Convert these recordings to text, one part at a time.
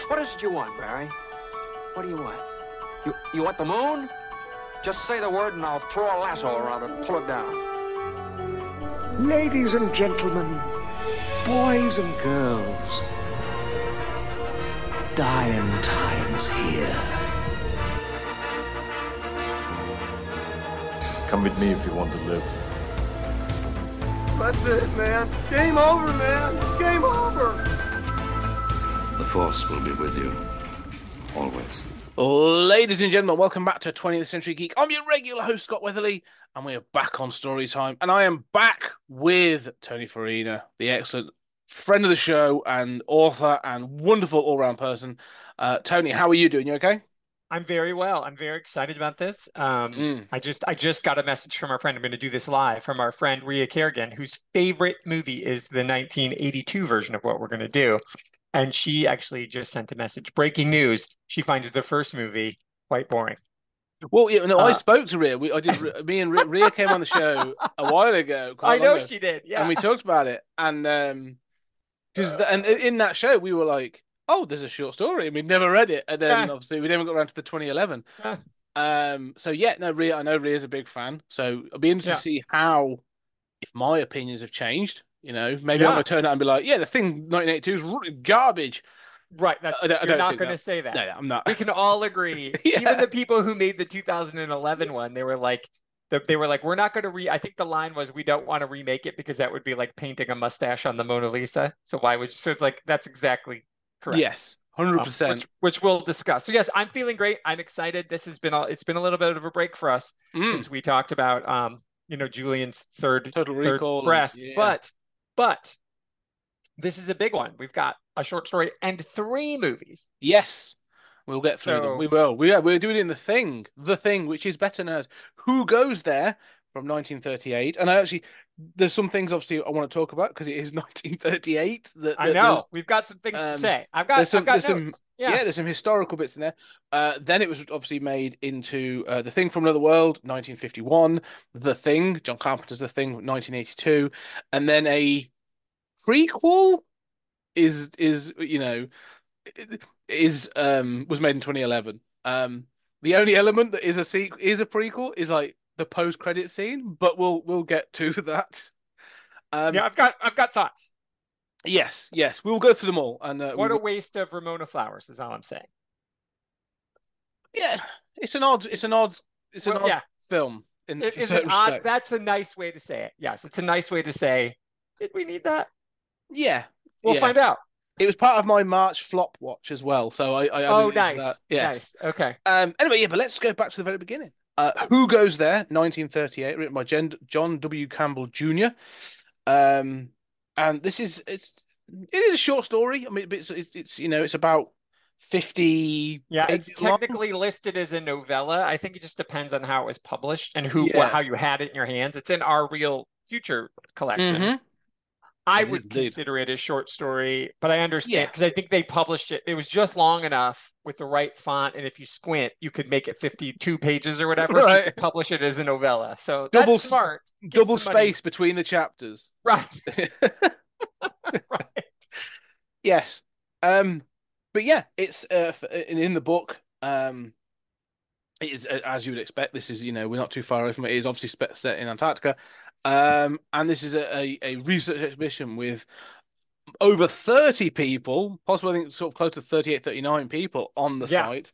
What is it you want, Barry? What do you want? You want the moon? Just say the word and I'll throw a lasso around it and pull it down. Ladies and gentlemen, boys and girls, dying times here. Come with me if you want to live. That's it, man. Game over, man. Game over. The Force will be with you, always. Ladies and gentlemen, welcome back to 20th Century Geek. I'm your regular host, Scott Weatherly, and we are back on Story Time. And I am back with Tony Farina, the excellent friend of the show and author and wonderful all-round person. Tony, how are you doing? You okay? I'm very well. I'm very excited about this. I just got a message from our friend. I'm going to do this live from our friend Rhea Kerrigan, whose favorite movie is the 1982 version of what we're going to do. And she actually just sent a message. Breaking news. She finds the first movie quite boring. Well, yeah, no, I spoke to Rhea. Me and Rhea came on the show a while ago. I know she did. Yeah. And we talked about it. And and in that show, we were like, oh, there's a short story. And we'd never read it. And then obviously we never got around to the 2011. So yeah, no, Rhea, I know Rhea's a big fan. So I'll be interested to see if my opinions have changed. You know, maybe I'm going to turn out and be like, yeah, the thing 1982 is garbage. Right. You're not going to say that. No, I'm not. We can all agree. Even the people who made the 2011 one, they were like, we're not going to I think the line was, we don't want to remake it because that would be like painting a mustache on the Mona Lisa. So why would you? So it's like, that's exactly correct. Yes. 100%. Which we'll discuss. So yes, I'm feeling great. I'm excited. It's been a little bit of a break for us since we talked about, Julian's third breast. Yeah. But this is a big one. We've got a short story and 3 movies. Yes, we'll get through them. We will. We're doing it in The Thing, which is better known as Who Goes There from 1938. And there's some things obviously I want to talk about because it is 1938. I know we've got some things to say. I've got notes. There's some historical bits in there. Then it was obviously made into The Thing from Another World, 1951. The Thing, John Carpenter's The Thing, 1982, and then a prequel was made in 2011. The only element that is a prequel is like the post-credit scene, but we'll get to that. I've got thoughts. Yes, we'll go through them all. And what a waste of Ramona Flowers is all I'm saying. Yeah, it's an odd film. That's a nice way to say it. Yes, it's a nice way to say. Did we need that? Yeah, we'll find out. It was part of my March flop watch as well, so I nice. That. Yes. Nice. Okay. Anyway, but let's go back to the very beginning. Who Goes There, 1938, written by John W. Campbell Jr. And it is a short story. I mean, it's about 50. Yeah, it's technically listed as a novella. I think it just depends on how it was published and how you had it in your hands. It's in Our Real Future collection. Mm-hmm. I would consider it a short story, but I understand because I think they published it. It was just long enough with the right font, and if you squint, you could make it 52 pages or whatever. Right. So you could publish it as a novella. So that's smart. Double space between the chapters. Right. Right. Yes. But yeah, it's in the book. It is, as you would expect. This is, we're not too far away from it. It is obviously set in Antarctica. And this is a research exhibition with over 30 people, possibly I think sort of close to 38, 39 people on the site.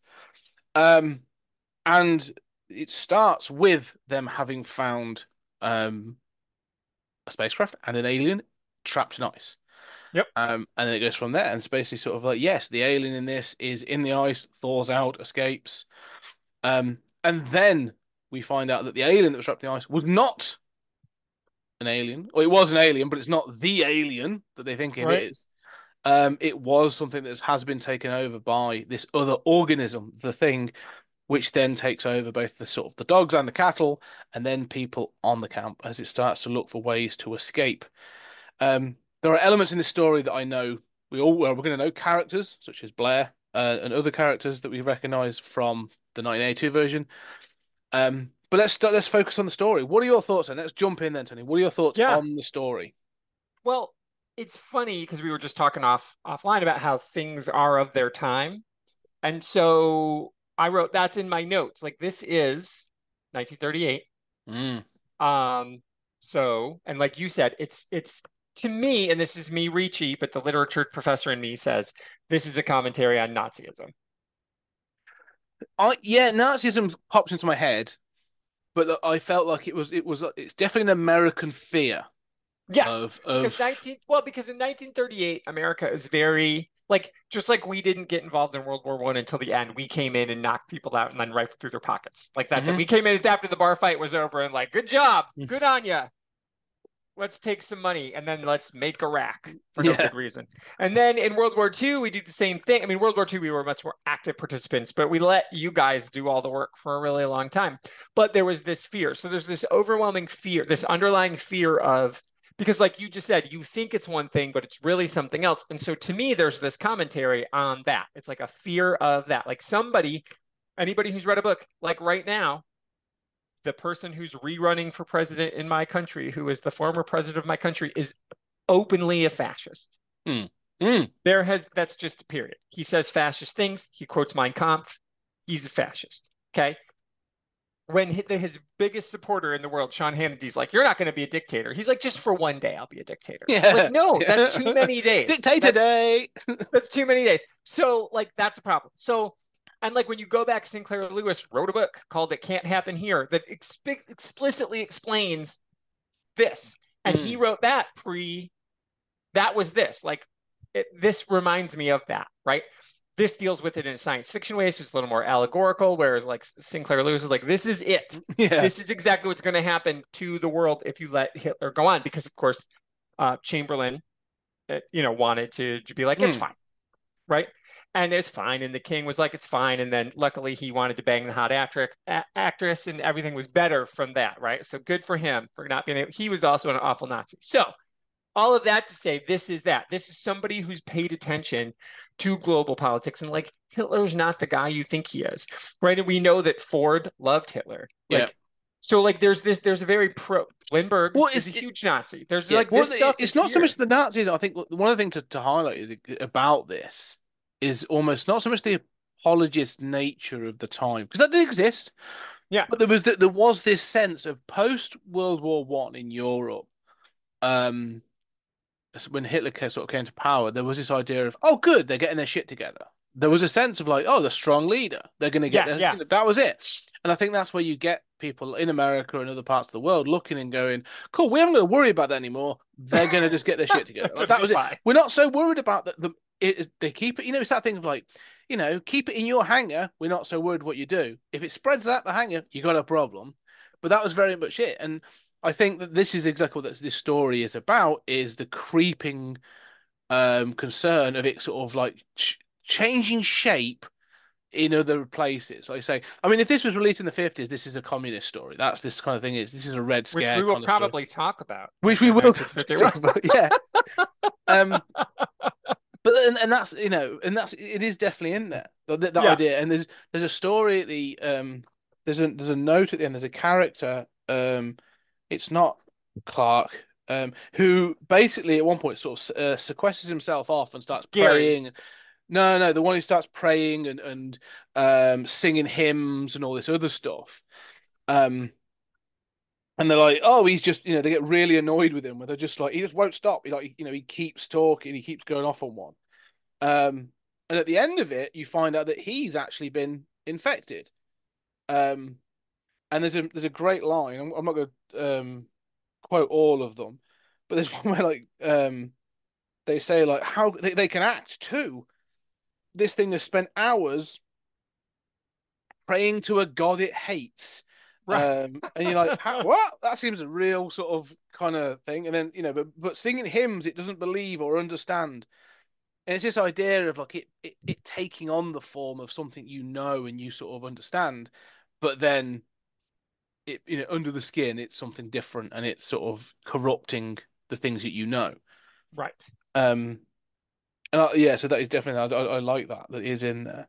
And it starts with them having found a spacecraft and an alien trapped in ice. Yep. And then it goes from there. And it's basically sort of like, yes, the alien in this is in the ice, thaws out, escapes. And then we find out that the alien that was trapped in the ice was not an alien, or it was an alien, but it's not the alien that they think it is. It was something that has been taken over by this other organism, the Thing, which then takes over both the dogs and the cattle, and then people on the camp as it starts to look for ways to escape. There are elements in this story that I know we're going to know characters such as Blair and other characters that we recognise from the 1982 version. But let's focus on the story. What are your thoughts then? Let's jump in then, Tony. What are your thoughts on the story? Well, it's funny because we were just talking offline about how things are of their time. And so I wrote that's in my notes. Like this is 1938. Mm. So, and like you said, it's to me, and this is me Ricci, but the literature professor in me says this is a commentary on Nazism. Yeah, Nazism pops into my head, but I felt like it's definitely an American fear Yes, because of because in 1938, America is very like just like we didn't get involved in World War One until the end. We came in and knocked people out and then rifled through their pockets. Like that's it. We came in after the bar fight was over and like, good job, good on you. Let's take some money and then let's make Iraq for no good reason. And then in World War II, we do the same thing. I mean, World War II, we were much more active participants, but we let you guys do all the work for a really long time. But there was this fear. So there's this overwhelming fear, this underlying fear of, because like you just said, you think it's one thing, but it's really something else. And so to me, there's this commentary on that. It's like a fear of that. Like anybody who's read a book, like right now, the person who's rerunning for president in my country, who is the former president of my country, is openly a fascist. That's just a period. He says fascist things. He quotes Mein Kampf. He's a fascist. Okay. When his biggest supporter in the world, Sean Hannity's like, you're not going to be a dictator. He's like, just for one day, I'll be a dictator. Yeah. Like, no, that's too many days. Dictator day. That's too many days. So like, that's a problem. So, and like when you go back, Sinclair Lewis wrote a book called It Can't Happen Here that explicitly explains this. And he wrote that that was this. Like, this reminds me of that, right? This deals with it in a science fiction way, so it's a little more allegorical, whereas like Sinclair Lewis is like, this is it. Yeah. This is exactly what's going to happen to the world if you let Hitler go on. Because, of course, Chamberlain, wanted to be like, it's fine, right? And it's fine. And the king was like, it's fine. And then luckily he wanted to bang the hot actress and everything was better from that, right? So good for him for not being able. He was also an awful Nazi. So all of that to say, this is that. This is somebody who's paid attention to global politics. And like, Hitler's not the guy you think he is, right? And we know that Ford loved Hitler. Like, so like there's a very Lindbergh is a huge Nazi. There's this stuff. It's not so much the Nazis. I think one of the things to highlight is about this is almost not so much the apologist nature of the time, because that did exist. Yeah. But there was this sense of post World War One in Europe, when Hitler sort of came to power, there was this idea of, oh, good, they're getting their shit together. There was a sense of like, oh, the strong leader, they're going to get that was it. And I think that's where you get people in America and other parts of the world looking and going, cool, we haven't got to worry about that anymore. They're going to just get their shit together. Like, that was it. We're not so worried about that. They keep it, it's that thing of like, keep it in your hangar. We're not so worried what you do. If it spreads out the hangar, you got a problem. But that was very much it. And I think that this is exactly what this story is about, is the creeping concern of it sort of like changing shape in other places. Like I say, I mean, if this was released in the 50s, this is a communist story. That's this kind of thing. This is a Red Scare. Which we will probably talk about. Which we will talk about, yeah. But and that's it is definitely in there, that idea. And there's a story at the there's a note at the end. There's a character. It's not Clark, who basically at one point sort of sequesters himself off and starts praying. No, the one who starts praying and singing hymns and all this other stuff. And they're like, oh, he's just, they get really annoyed with him, where they're just like, he just won't stop. He keeps talking, he keeps going off on one. And at the end of it, you find out that he's actually been infected. And there's a great line. I'm not going to quote all of them, but there's one where like they say like how they can act too. This thing has spent hours praying to a god it hates. Right. And you're like, what? That seems a real sort of kind of thing. And then, but singing hymns, it doesn't believe or understand. And it's this idea of like it taking on the form of something and you sort of understand, but then it under the skin, it's something different, and it's sort of corrupting the things that you know. Right. So that is definitely, I like that is in there.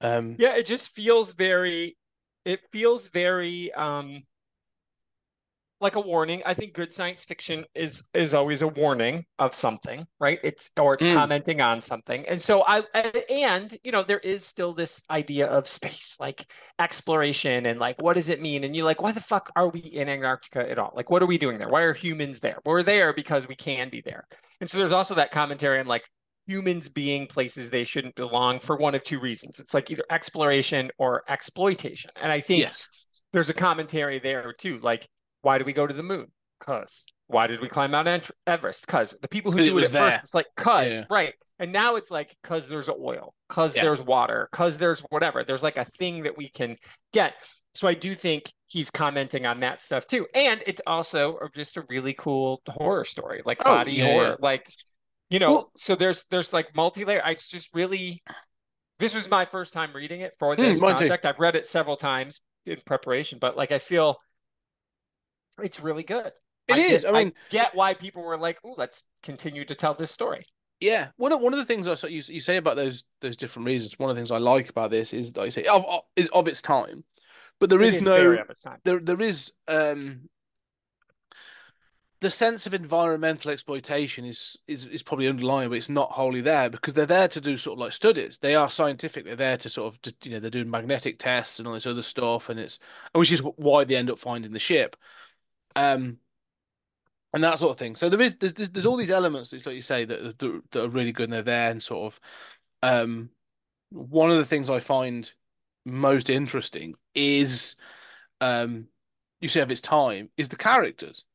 It just feels very. It feels very like a warning. I think good science fiction is always a warning of something, right? It's commenting on something. And so and there is still this idea of space, like exploration and like what does it mean? And you're like, why the fuck are we in Antarctica at all? Like, what are we doing there? Why are humans there? We're there because we can be there. And so there's also that commentary on like humans being places they shouldn't belong for one of two reasons. It's like either exploration or exploitation. And I think there's a commentary there too, like, why do we go to the moon? Because. Why did we climb Mount Everest? Because the people who do it at first, it's like, right. And now it's like, because there's oil, because there's water, because there's whatever. There's like a thing that we can get. So I do think he's commenting on that stuff too. And it's also just a really cool horror story, like body horror. Like, so there's like multi-layer. It's just really, this was my first time reading it for this project. I've read it several times in preparation, but like, I feel it's really good. I mean, I get why people were like, "Ooh, let's continue to tell this story." Yeah, one of the things you say about those different reasons. One of the things I like about this is, like you say, is of its time, but there is no there is the sense of environmental exploitation is probably underlying, but it's not wholly there because they're there to do sort of like studies. They are scientific. They're there to sort of they're doing magnetic tests and all this other stuff, and which is why they end up finding the ship. And that sort of thing. So there's all these elements, like you say, that are really good, and they're there. And sort of, one of the things I find most interesting is, you say of its time, is the characters,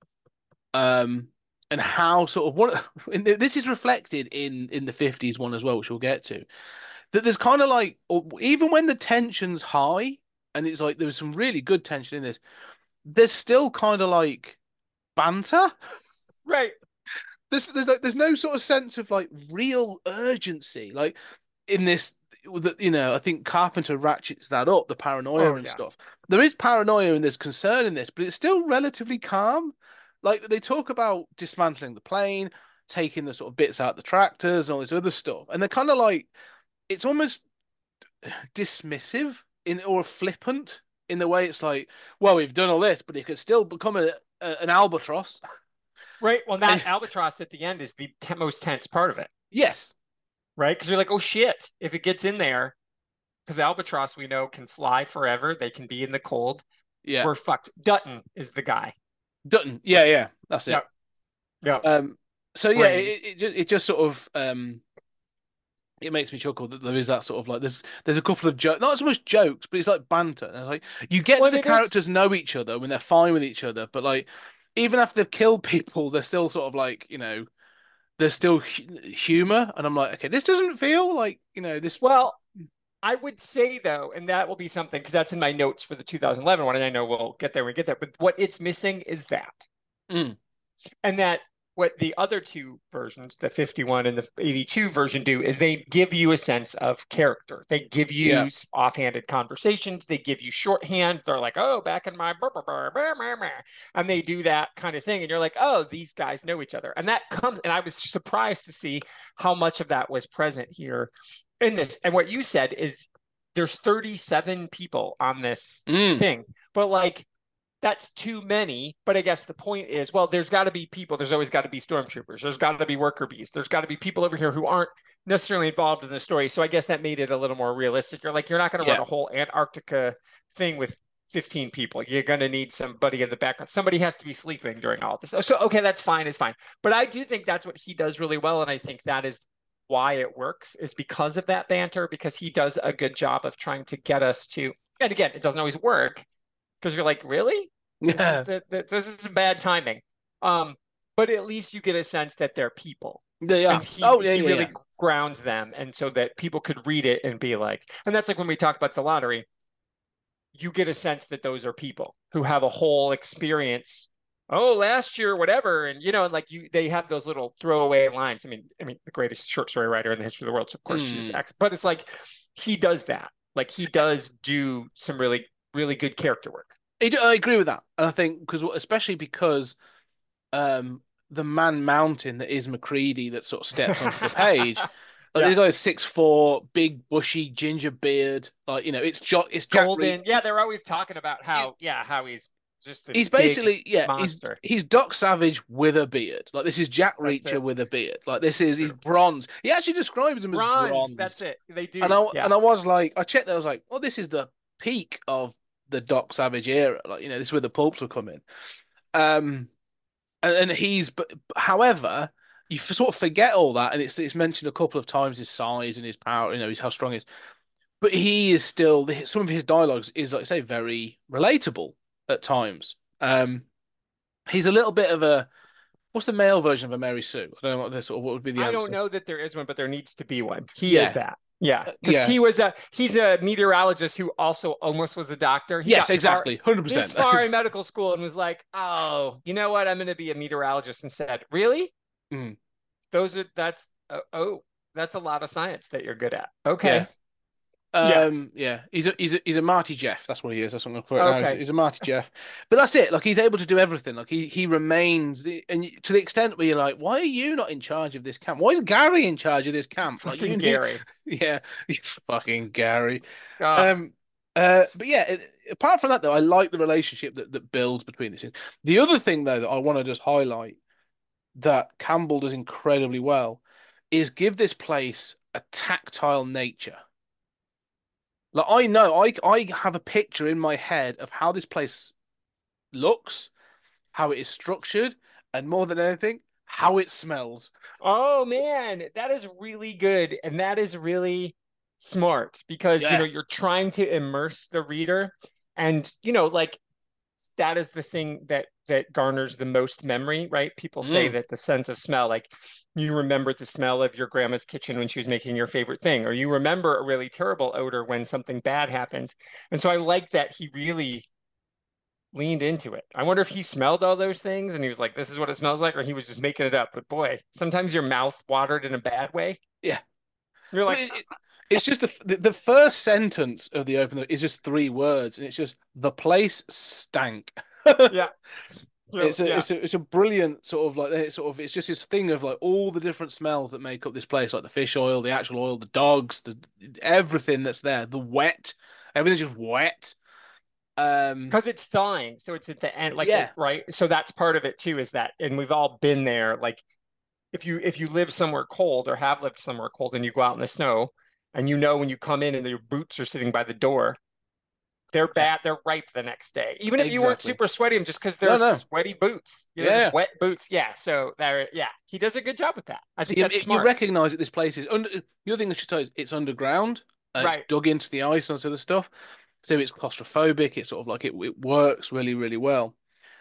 and how sort of this is reflected in the 50s one as well, which we'll get to. That there's kind of like, even when the tension's high, and it's like there's some really good tension in this, there's still kind of like banter, right? There's no sort of sense of like real urgency, like in this. I think Carpenter ratchets that up, the paranoia and stuff. There is paranoia and there's concern in this, but it's still relatively calm. Like they talk about dismantling the plane, taking the sort of bits out the tractors and all this other stuff, and they're kind of like, it's almost dismissive or flippant in the way it's like, well, we've done all this, but it could still become an albatross. Right. Well, that albatross at the end is the most tense part of it. Yes. Right. Because you're like, oh, shit, if it gets in there, because albatross, we know, can fly forever. They can be in the cold. Yeah. We're fucked. Dutton is the guy. Dutton. Yeah. That's it. Yeah. So, yeah, it just sort of, it makes me chuckle that there is that sort of like, there's a couple of jokes, not so much jokes, but it's like banter. And like, you get that the characters know each other when they're fine with each other, but like, even after they've killed people, they're still sort of like, there's still humor. And I'm like, okay, this doesn't feel like, this. Well, I would say though, and that will be something, because that's in my notes for the 2011 one, and I know we'll get there when we get there, but what it's missing is that. And that what the other two versions, the 51 and the 82 version, do is they give you a sense of character. They give you offhanded conversations. They give you shorthand. They're like, oh, back in my and they do that kind of thing. And you're like, oh, these guys know each other. And that comes, and I was surprised to see how much of that was present here in this. And what you said is there's 37 people on this thing, but like, that's too many. But I guess the point is, well, there's got to be people. There's always got to be stormtroopers. There's got to be worker bees. There's got to be people over here who aren't necessarily involved in the story. So I guess that made it a little more realistic. You're like, you're not going to run a whole Antarctica thing with 15 people. You're going to need somebody in the background. Somebody has to be sleeping during all of this. So, okay, that's fine. It's fine. But I do think that's what he does really well. And I think that is why it works, is because of that banter, because he does a good job of trying to get us to, and again, it doesn't always work, because you're like, really? Yeah. This is some bad timing. But at least you get a sense that they're people. Yeah. He really grounds them, and so that people could read it and be like, and that's like when we talk about the lottery, you get a sense that those are people who have a whole experience. Oh, last year, whatever, and and like they have those little throwaway lines. I mean, the greatest short story writer in the history of the world. So of course she's X, but it's like he does that. Like he does do some really, really good character work. I agree with that, and I think especially because the man mountain that is MacReady that sort of steps onto the page, like the guy's 6'4", big bushy ginger beard, like it's golden. Yeah, they're always talking about how he's just this He's big basically monster. he's Doc Savage with a beard. Like this is Jack That's Reacher it. with a beard. Like he's bronze. He actually describes him as Bronze. That's bronze. it. They do. And Yeah. I was like, I checked that. I was like, well, this is the peak of the Doc Savage era. Like this is where the pulps were coming. And but however, you sort of forget all that, and it's mentioned a couple of times his size and his power. He's how strong he is. But he is still some of his dialogues is like I say very relatable at times. He's a little bit of a what's the male version of a Mary Sue? I don't know what would be the I answer. don't know that there is one, but there needs to be one. He is that. Yeah, because yeah. he's a meteorologist who also almost was a doctor. Yes, exactly, 100%. This far in medical school and was like, oh, you know what? I'm going to be a meteorologist instead. Really? Mm. That's a lot of science that you're good at. Okay. Yeah. He's a Marty Jeff. That's what he is. That's what I'm going to throw it now. He's a Marty Jeff. But that's it. Like he's able to do everything. Like he remains, and to the extent where you're like, why are you not in charge of this camp? Why is Gary in charge of this camp? Like fucking Gary. Yeah, fucking Gary. Oh. But yeah, apart from that though, I like the relationship that builds between these things. The other thing though that I want to just highlight that Campbell does incredibly well is give this place a tactile nature. Like I know, I have a picture in my head of how this place looks, how it is structured, and more than anything, how it smells. Oh man, that is really good, and that is really smart because you're trying to immerse the reader, and like that is the thing that garners the most memory, right? People say that the sense of smell, like you remember the smell of your grandma's kitchen when she was making your favorite thing, or you remember a really terrible odor when something bad happens. And so I like that he really leaned into it. I wonder if he smelled all those things and he was like, this is what it smells like, or he was just making it up. But boy, sometimes your mouth watered in a bad way. Yeah. You're like, it's just the first sentence of the opener is just 3 words, and it's just the place stank. Yeah. It's a brilliant sort of like it's just this thing of like all the different smells that make up this place, like the fish oil, the actual oil, the dogs, everything that's there, the wet, everything's just wet. Because it's thawing, so it's at the end, like right. So that's part of it too, is that, and we've all been there. Like if you live somewhere cold or have lived somewhere cold, and you go out in the snow, and when you come in and your boots are sitting by the door, they're bad. They're ripe the next day, even if you weren't super sweaty, just because they're sweaty boots, wet boots. Yeah. So he does a good job with that. I think that's smart. You recognize that this place is under. The other thing I should tell you is it's underground. Right. It's dug into the ice and all sort of stuff. So it's claustrophobic. It's sort of like it works really, really well.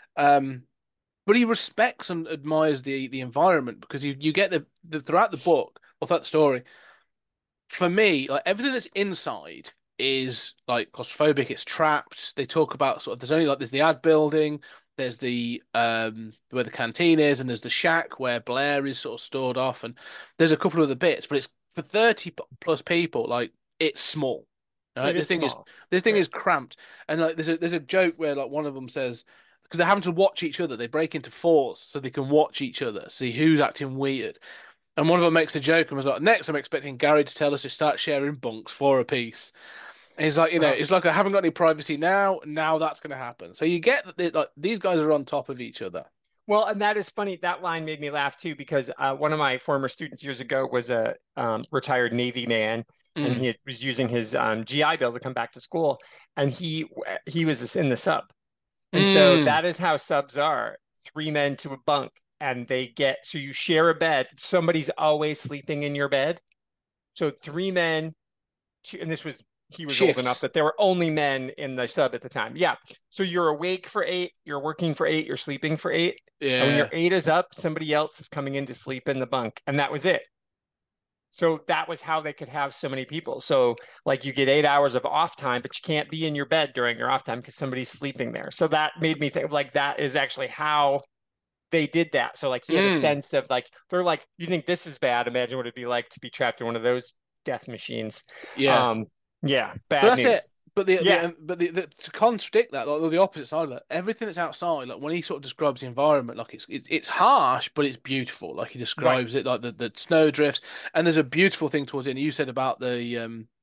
But he respects and admires the environment because you get the throughout the book or throughout the story. For me, like everything that's inside is like claustrophobic. It's trapped. They talk about sort of there's the ad building, there's the where the canteen is, and there's the shack where Blair is sort of stored off, and there's a couple of other bits, but it's for 30 plus people. Like it's small. Right? This thing is cramped, and like there's a joke where like one of them says because they're having to watch each other, they break into fours so they can watch each other, see who's acting weird. And one of them makes a joke and was like, next I'm expecting Gary to tell us to start sharing bunks 4 apiece. And he's like, it's like I haven't got any privacy now. Now that's going to happen. So you get that like these guys are on top of each other. Well, and that is funny. That line made me laugh too because one of my former students years ago was a retired Navy man, and he was using his GI Bill to come back to school, and he was in the sub, and so that is how subs are: 3 men to a bunk, and so you share a bed. Somebody's always sleeping in your bed, so 3 men, and he was Shifts. old enough that there were only men in the sub at the time. Yeah. So you're awake for 8, you're working for 8, you're sleeping for 8. Yeah. And when your 8 is up, somebody else is coming in to sleep in the bunk. And that was it. So that was how they could have so many people. So like you get 8 hours of off time, but you can't be in your bed during your off time because somebody's sleeping there. So that made me think of like, that is actually how they did that. So like he had a sense of like, they're like, you think this is bad? Imagine what it'd be like to be trapped in one of those death machines. Yeah. Yeah, bad but that's news. it. But to contradict that, like the opposite side of that, everything that's outside, like when he sort of describes the environment, like it's harsh, but it's beautiful. Like he describes it, like the snow drifts, and there's a beautiful thing towards the end. You said about the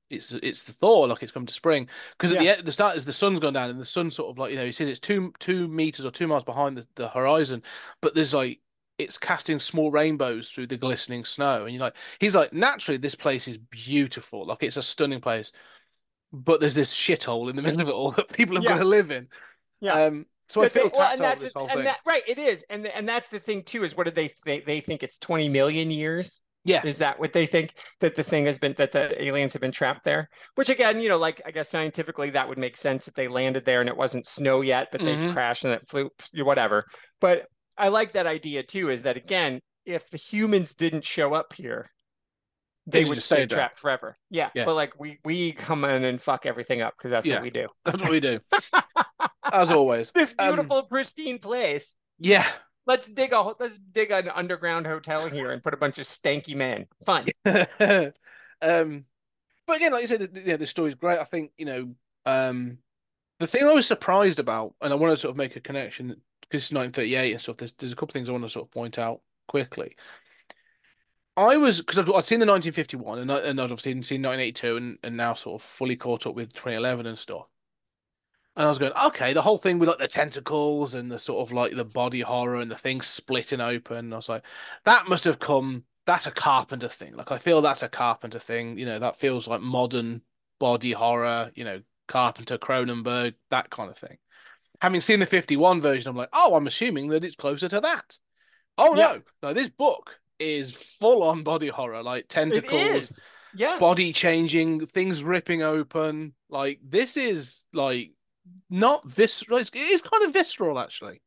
it's the thaw, like it's come to spring. Because Yeah. at the start, as the sun's gone down, and the sun's sort of like, he says it's 2 meters or 2 miles behind the horizon, but there's like it's casting small rainbows through the glistening snow, and he's like, naturally, this place is beautiful, like it's a stunning place, but there's this shithole in the middle of it all that people have got Yeah. to live in. Yeah. So I feel and tactile with this whole thing. right, it is, and that's the thing too. Is what did they think it's 20 million years? Yeah. Is that what they think, that the thing has been, that the aliens have been trapped there? Which again, like I guess scientifically that would make sense if they landed there and it wasn't snow yet, but they crashed and it flew, whatever. But I like that idea too. Is that again, if the humans didn't show up here, they would stay trapped forever. Yeah. But like we come in and fuck everything up because that's what we do. That's what we do. As always. This beautiful, pristine place. Yeah. Let's dig an underground hotel here and put a bunch of stanky men. Fun. But again, like you said, the story's great. I think, the thing I was surprised about, and I want to sort of make a connection because it's 1938 and stuff. There's a couple of things I want to sort of point out quickly. Because I'd seen the 1951 and I'd obviously seen 1982 and now sort of fully caught up with 2011 and stuff. And I was going, okay, the whole thing with like the tentacles and the sort of like the body horror and the thing splitting open. And I was like, that's a Carpenter thing. Like, I feel that's a Carpenter thing. That feels like modern body horror, Carpenter, Cronenberg, that kind of thing. Having seen the 51 version, I'm like, oh, I'm assuming that it's closer to that. Oh, yeah. No, this book is full on body horror, like tentacles, body changing, things ripping open. Like, this is like not visceral. It is kind of visceral, actually.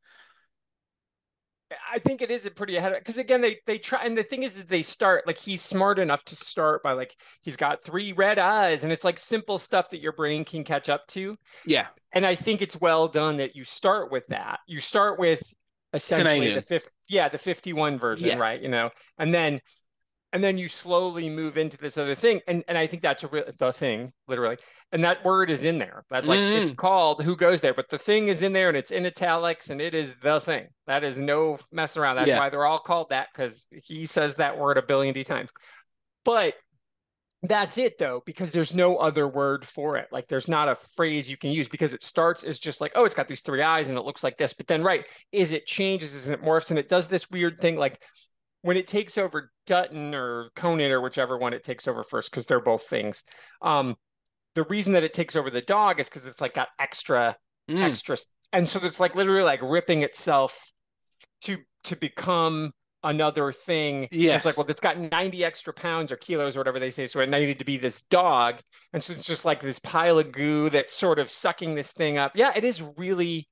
I think it is a pretty ahead of it because again they try, and the thing is they start like, he's smart enough to start by like, he's got 3 red eyes and it's like simple stuff that your brain can catch up to. Yeah. And I think it's well done that you start with that. You start with essentially the 51 version, right? And then you slowly move into this other thing. And I think that's the thing, literally. And that word is in there. That it's called Who Goes There, but the thing is in there and it's in italics and it is the thing. That is no mess around. That's why they're all called that, because he says that word a billion times. But that's it though, because there's no other word for it. Like, there's not a phrase you can use, because it starts as just like, oh, it's got these 3 eyes and it looks like this. But then, right, it changes, it morphs, and it does this weird thing like, when it takes over Dutton or Conan or whichever one it takes over first, because they're both things. The reason that it takes over the dog is because it's like got extra, and so it's like literally like ripping itself to become another thing. Yes. It's like, well, it's got 90 extra pounds or kilos or whatever they say, so it needed to be this dog, and so it's just like this pile of goo that's sort of sucking this thing up. Yeah, it is really.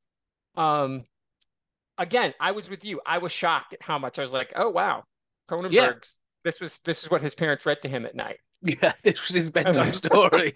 Again, I was with you. I was shocked at how much I was like, oh wow, Cronenberg's. Yeah. This is what his parents read to him at night. Yeah, this was his bedtime story.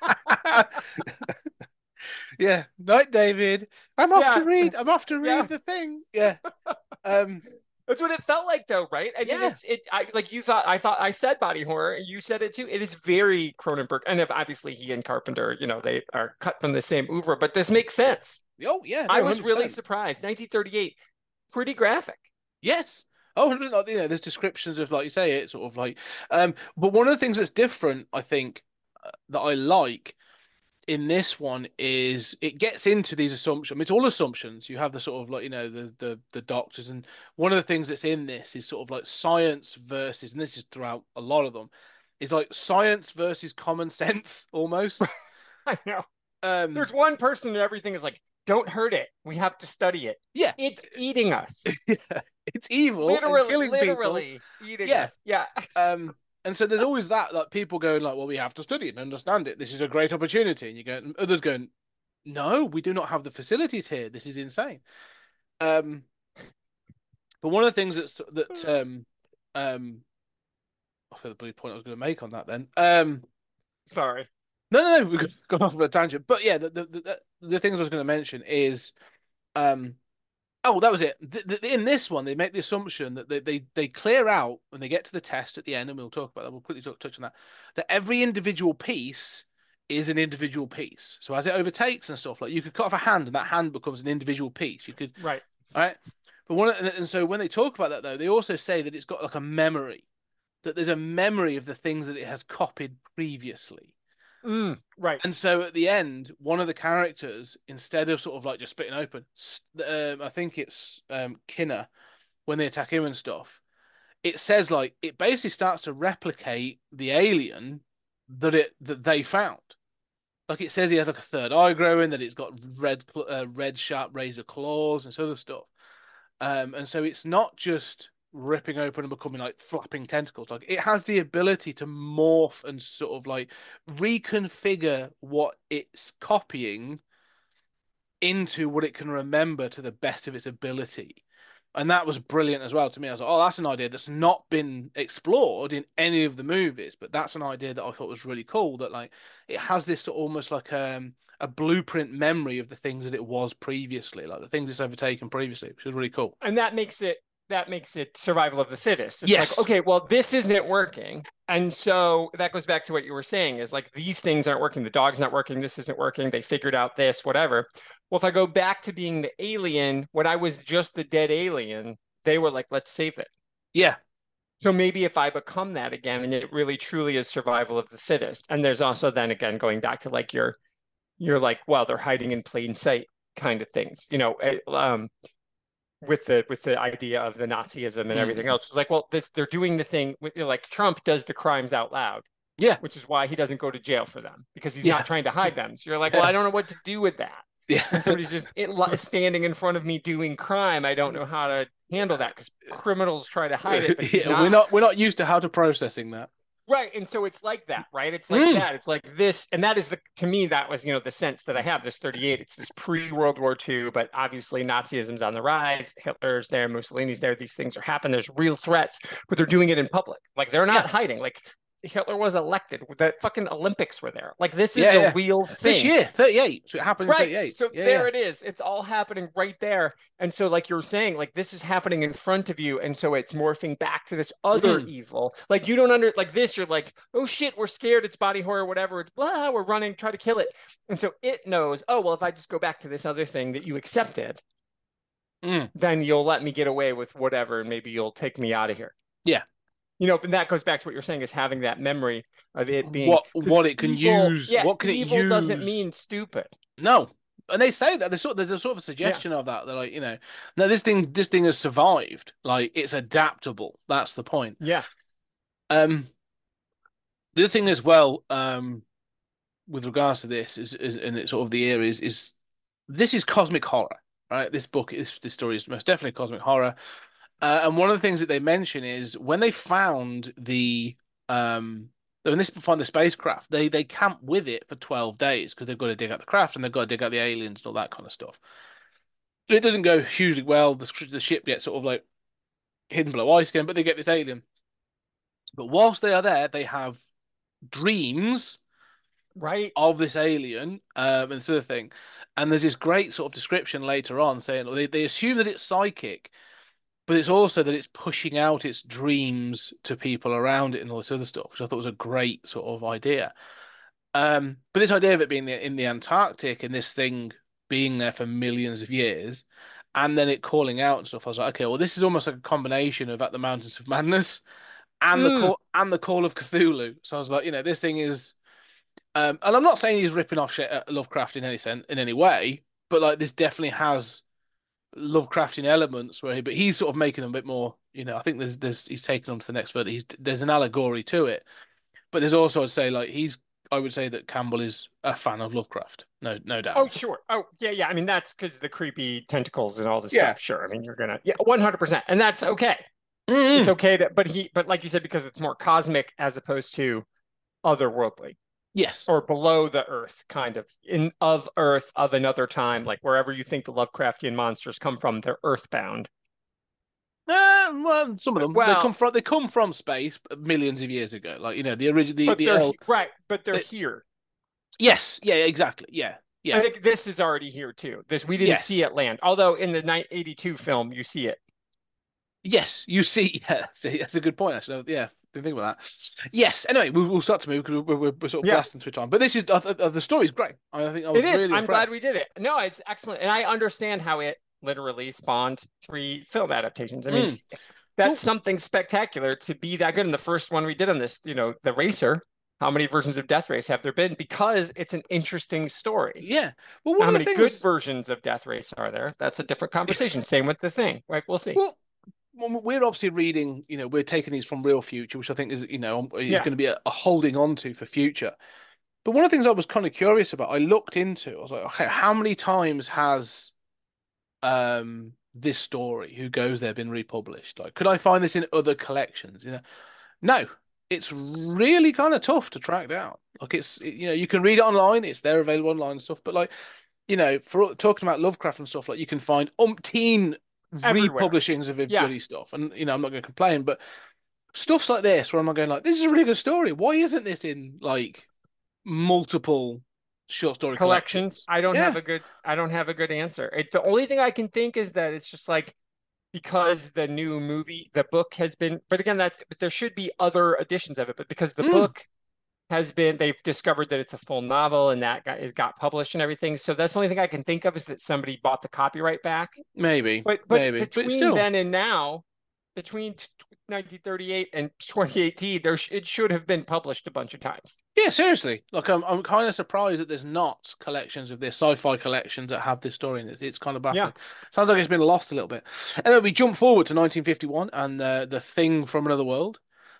Yeah, night, David. I'm off to read. I'm off to read the thing. Yeah. That's what it felt like, though, right? I mean, I said body horror. You said it too. It is very Cronenberg, and obviously he and Carpenter, they are cut from the same oeuvre. But this makes sense. Oh yeah, no, I was really surprised. 1938, pretty graphic. Yes. Oh, there's descriptions of, like you say, it's sort of like. But one of the things that's different, I think, that I like in this one is it gets into these assumptions. I mean, it's all assumptions. You have the sort of like, the doctors, and one of the things that's in this is sort of like science versus, and this is throughout a lot of them, is like science versus common sense almost. I know. There's one person and everything is like, don't hurt it. We have to study it. Yeah. It's eating us. Yeah. It's evil. Literally eating us. Yeah. And so there's always that, like, people going like, well, we have to study it and understand it. This is a great opportunity. And you go, and others going, no, we do not have the facilities here. This is insane. But one of the things I forgot the point I was going to make on that then. Sorry. No, we've gone off on a tangent. But yeah, the things I was going to mention is, oh, that was it. In this one, they make the assumption that they clear out when they get to the test at the end, and we'll talk about that. We'll quickly touch on that. That every individual piece is an individual piece. So as it overtakes and stuff, like, you could cut off a hand, and that hand becomes an individual piece. You could right. But so when they talk about that, though, they also say that it's got like a memory, that there's a memory of the things that it has copied previously. Right. And so at the end, one of the characters, instead of sort of like just splitting open, I think it's Kinner, when they attack him and stuff, it says like it basically starts to replicate the alien that they found. Like it says he has like a third eye growing, that it's got red sharp razor claws and sort of stuff. And so it's not just ripping open and becoming like flapping tentacles. Like it has the ability to morph and sort of like reconfigure what it's copying into what it can remember to the best of its ability. And that was brilliant as well to me. I was like, oh, that's an idea that's not been explored in any of the movies, but that's an idea that I thought was really cool, that like it has this sort of almost like a blueprint memory of the things that it was previously, like the things it's overtaken previously, which is really cool. And that makes it survival of the fittest. It's yes. like, okay, well, this isn't working. And so that goes back to what you were saying, is like, these things aren't working. The dog's not working. This isn't working. They figured out this, whatever. Well, if I go back to being the alien, when I was just the dead alien, they were like, let's save it. Yeah. So maybe if I become that again, and it really truly is survival of the fittest. And there's also then again, going back to like you're like, well, they're hiding in plain sight kind of things, you know, with the idea of the Nazism and everything else. It's like, well, they're doing the thing with, you know, like Trump does the crimes out loud. Yeah. Which is why he doesn't go to jail for them, because he's not trying to hide them. So you're like, well, I don't know what to do with that. Yeah. Somebody's just standing in front of me doing crime. I don't know how to handle that, because criminals try to hide it. But we're not used to how to processing that. Right. And so it's like that, right? It's like that. It's like this. And that is to me, that was, you know, the sense that I have, this 38. It's this pre-World War II, but obviously Nazism's on the rise. Hitler's there, Mussolini's there. These things are happening. There's real threats, but they're doing it in public. Like they're not hiding. Like Hitler was elected. The fucking Olympics were there. Like this is a real thing. This year, 38. So it happened in 38. So there it is. It's all happening right there. And so like you're saying, like this is happening in front of you. And so it's morphing back to this other evil. Like you don't like this. You're like, oh shit, we're scared. It's body horror, whatever. It's blah, we're running, try to kill it. And so it knows, oh, well, if I just go back to this other thing that you accepted, then you'll let me get away with whatever. And maybe you'll take me out of here. Yeah. You know, and that goes back to what you're saying, is having that memory of it being what it can use. Yeah, what can evil it use? Doesn't mean stupid. No, and they say that there's a sort of a suggestion of that. They're like, you know, no, this thing has survived. Like it's adaptable. That's the point. Yeah. The other thing as well, with regards to this is and it's sort of the era is this is cosmic horror, right? This story is most definitely cosmic horror. And one of the things that they mention is when they found when they find the spacecraft, they camp with it for 12 days because they've got to dig out the craft and they've got to dig out the aliens and all that kind of stuff. It doesn't go hugely well. The ship gets sort of like hidden below ice again, but they get this alien. But whilst they are there, they have dreams of this alien and this other thing. And there's this great sort of description later on saying they assume that it's psychic, but it's also that it's pushing out its dreams to people around it and all this other stuff, which I thought was a great sort of idea. But this idea of it being in the Antarctic and this thing being there for millions of years and then it calling out and stuff, I was like, okay, well, this is almost like a combination of At the Mountains of Madness and the Call of Cthulhu. So I was like, you know, this thing is... and I'm not saying he's ripping off shit at Lovecraft in any way, but like this definitely has Lovecraftian elements but he's sort of making them a bit more, you know, I think he's taken on to the next further. There's an allegory to it, but there's also, I would say that Campbell is a fan of Lovecraft. No doubt. Oh, sure. Oh, yeah. I mean, that's because the creepy tentacles and all this stuff. Sure. I mean, you're gonna 100%, and that's okay. It's okay but like you said, because it's more cosmic as opposed to otherworldly. Yes. Or below the earth, kind of of earth of another time, like wherever you think the Lovecraftian monsters come from, they're earthbound. Well, some of them they come from space millions of years ago, like, you know, the original. But they're here. Yes. Yeah. Exactly. Yeah. Yeah. I think this is already here too. We didn't see it land, although in the 1982 film you see it. Yes, you see. Yeah, that's a good point. Actually, yeah, didn't think about that. Yes. Anyway, we'll start to move because we're sort of blasting through time. But this is the story's great. I think I was really impressed. I'm glad we did it. No, it's excellent, and I understand how it literally spawned 3 film adaptations. I mean, that's something spectacular to be that good. And the first one we did on this, you know, The Racer, How many versions of Death Race have there been? Because it's an interesting story. Yeah. Well, how many good versions of Death Race are there? That's a different conversation. Same with The Thing, right? We'll see. Well, we're obviously reading, we're taking these from Real Future, which I think is, is going to be a holding on to for future. But one of the things I was kind of curious about, I looked into, I was like, okay, how many times has this story, Who Goes There, been republished? Like, could I find this in other collections? No, it's really kind of tough to track down. Like, you can read it online, it's there available online and stuff. But like, for talking about Lovecraft and stuff, like you can find umpteen republishings of bloody stuff, and I'm not going to complain. But stuff's like this, where I'm not going like, this is a really good story. Why isn't this in like multiple short story collections? I don't have a good answer. The only thing I can think is that it's just like, because the new movie, the book has been, but again, but there should be other editions of it, but because the book has been, they've discovered that it's a full novel and that got published and everything. So that's the only thing I can think of, is that somebody bought the copyright back. Maybe. But between then and now, between 1938 and 2018, it should have been published a bunch of times. Yeah, seriously. Like, I'm kind of surprised that there's not collections of this, sci-fi collections that have this story in it. It's kind of baffling. Yeah. Sounds like it's been lost a little bit. Anyway, we jump forward to 1951 and The Thing from Another World.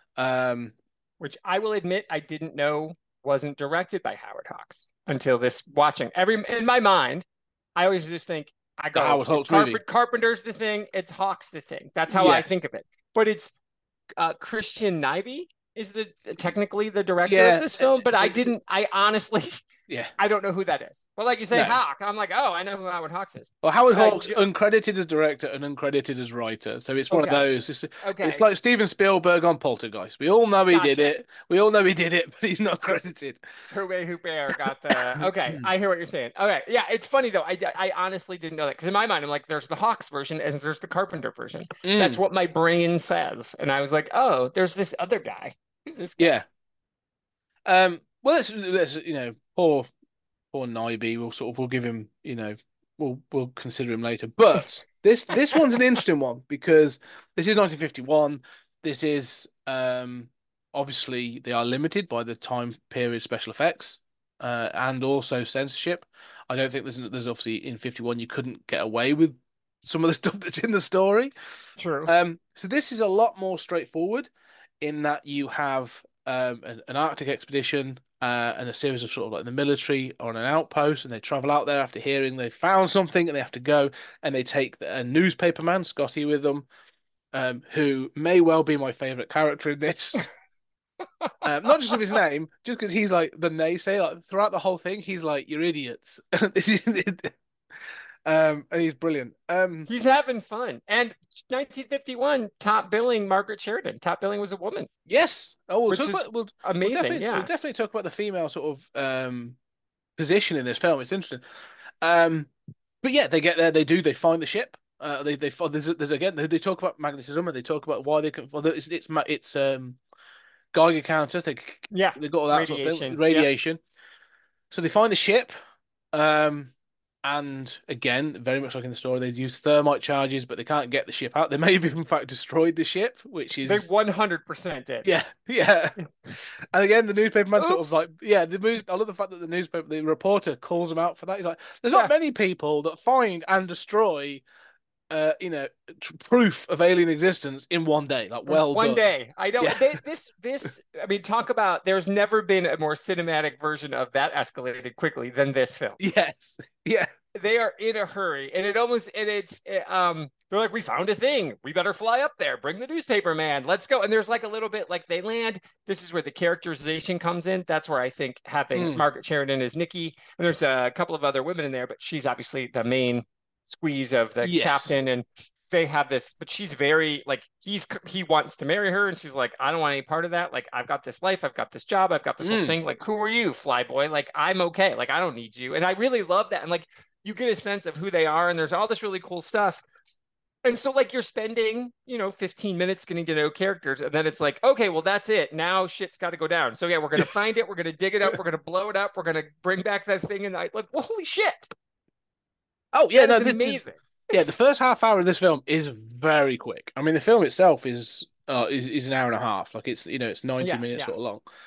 Which I will admit I didn't know wasn't directed by Howard Hawks until this watching. In my mind, I always just think, Howard Hawks movie. Carpenter's The Thing, it's Hawks The Thing. That's how I think of it. But it's Christian Nyby is technically the director of this film, but I honestly, I don't know who that is. Well, like you say, Hawk, I'm like, oh, I know who Howard Hawks is. Well, Howard Hawks, uncredited as director and uncredited as writer, so it's one of those. It's like Steven Spielberg on Poltergeist. We all know he did it. But he's not credited. Tobe Hooper got the. Okay, I hear what you're saying. Okay, yeah, it's funny though. I honestly didn't know that, because in my mind, I'm like, there's the Hawks version and there's the Carpenter version. That's what my brain says, and I was like, oh, there's this other guy. Who's this guy? Yeah. Well, let's poor Nyby. We'll give him, we'll consider him later. But this one's an interesting one, because this is 1951. This is obviously they are limited by the time period special effects and also censorship. I don't think there's obviously in 51 you couldn't get away with some of the stuff that's in the story. True. So this is a lot more straightforward, in that you have an Arctic expedition and a series of sort of like the military on an outpost, and they travel out there after hearing they found something, and they have to go, and they take a newspaper man, Scotty, with them, who may well be my favorite character in this. Not just of his name, just because he's like the naysayer. Like, throughout the whole thing, he's like, "You're idiots." This is and he's brilliant. He's having fun. And 1951, top billing, Margaret Sheridan. Top billing was a woman. Yes. Oh, amazing. We'll definitely talk about the female sort of position in this film. It's interesting. But yeah, they get there. They find the ship. There's again. They talk about magnetism, and they talk about why they can. Well, it's Geiger counter. They got all that sort of thing. Radiation. Yeah. So they find the ship. And again, very much like in the story, they use thermite charges, but they can't get the ship out. They may have in fact destroyed the ship, which is... They 100% did. Yeah. And again, the newspaperman sort of like... Yeah, I love the fact that the reporter calls them out for that. He's like, there's not many people that find and destroy... proof of alien existence in one day. Like, well done. One day. I don't. I mean, talk about. There's never been a more cinematic version of that escalated quickly than this film. Yes. Yeah. They are in a hurry, and they're like, we found a thing. We better fly up there. Bring the newspaper man. Let's go. And there's like a little bit like they land. This is where the characterization comes in. That's where I think having Margaret Sheridan as Nikki, and there's a couple of other women in there, but she's obviously the main squeeze of the captain, and they have this, but she's very like, he wants to marry her, and she's like, I don't want any part of that. Like, I've got this life, I've got this job, I've got this whole thing. Like, who are you, flyboy? Like, I'm okay. Like, I don't need you. And I really love that. And like, you get a sense of who they are, and there's all this really cool stuff. And so like, you're spending 15 minutes getting to know characters, and then it's like, okay, well, that's it. Now shit's got to go down. So yeah, we're gonna find it, we're gonna dig it up, we're gonna blow it up, we're gonna bring back that thing, and like, holy shit. Oh yeah, this is amazing. The first half hour of this film is very quick. I mean, the film itself is an hour and a half. Like, it's it's 90 minutes sort of long.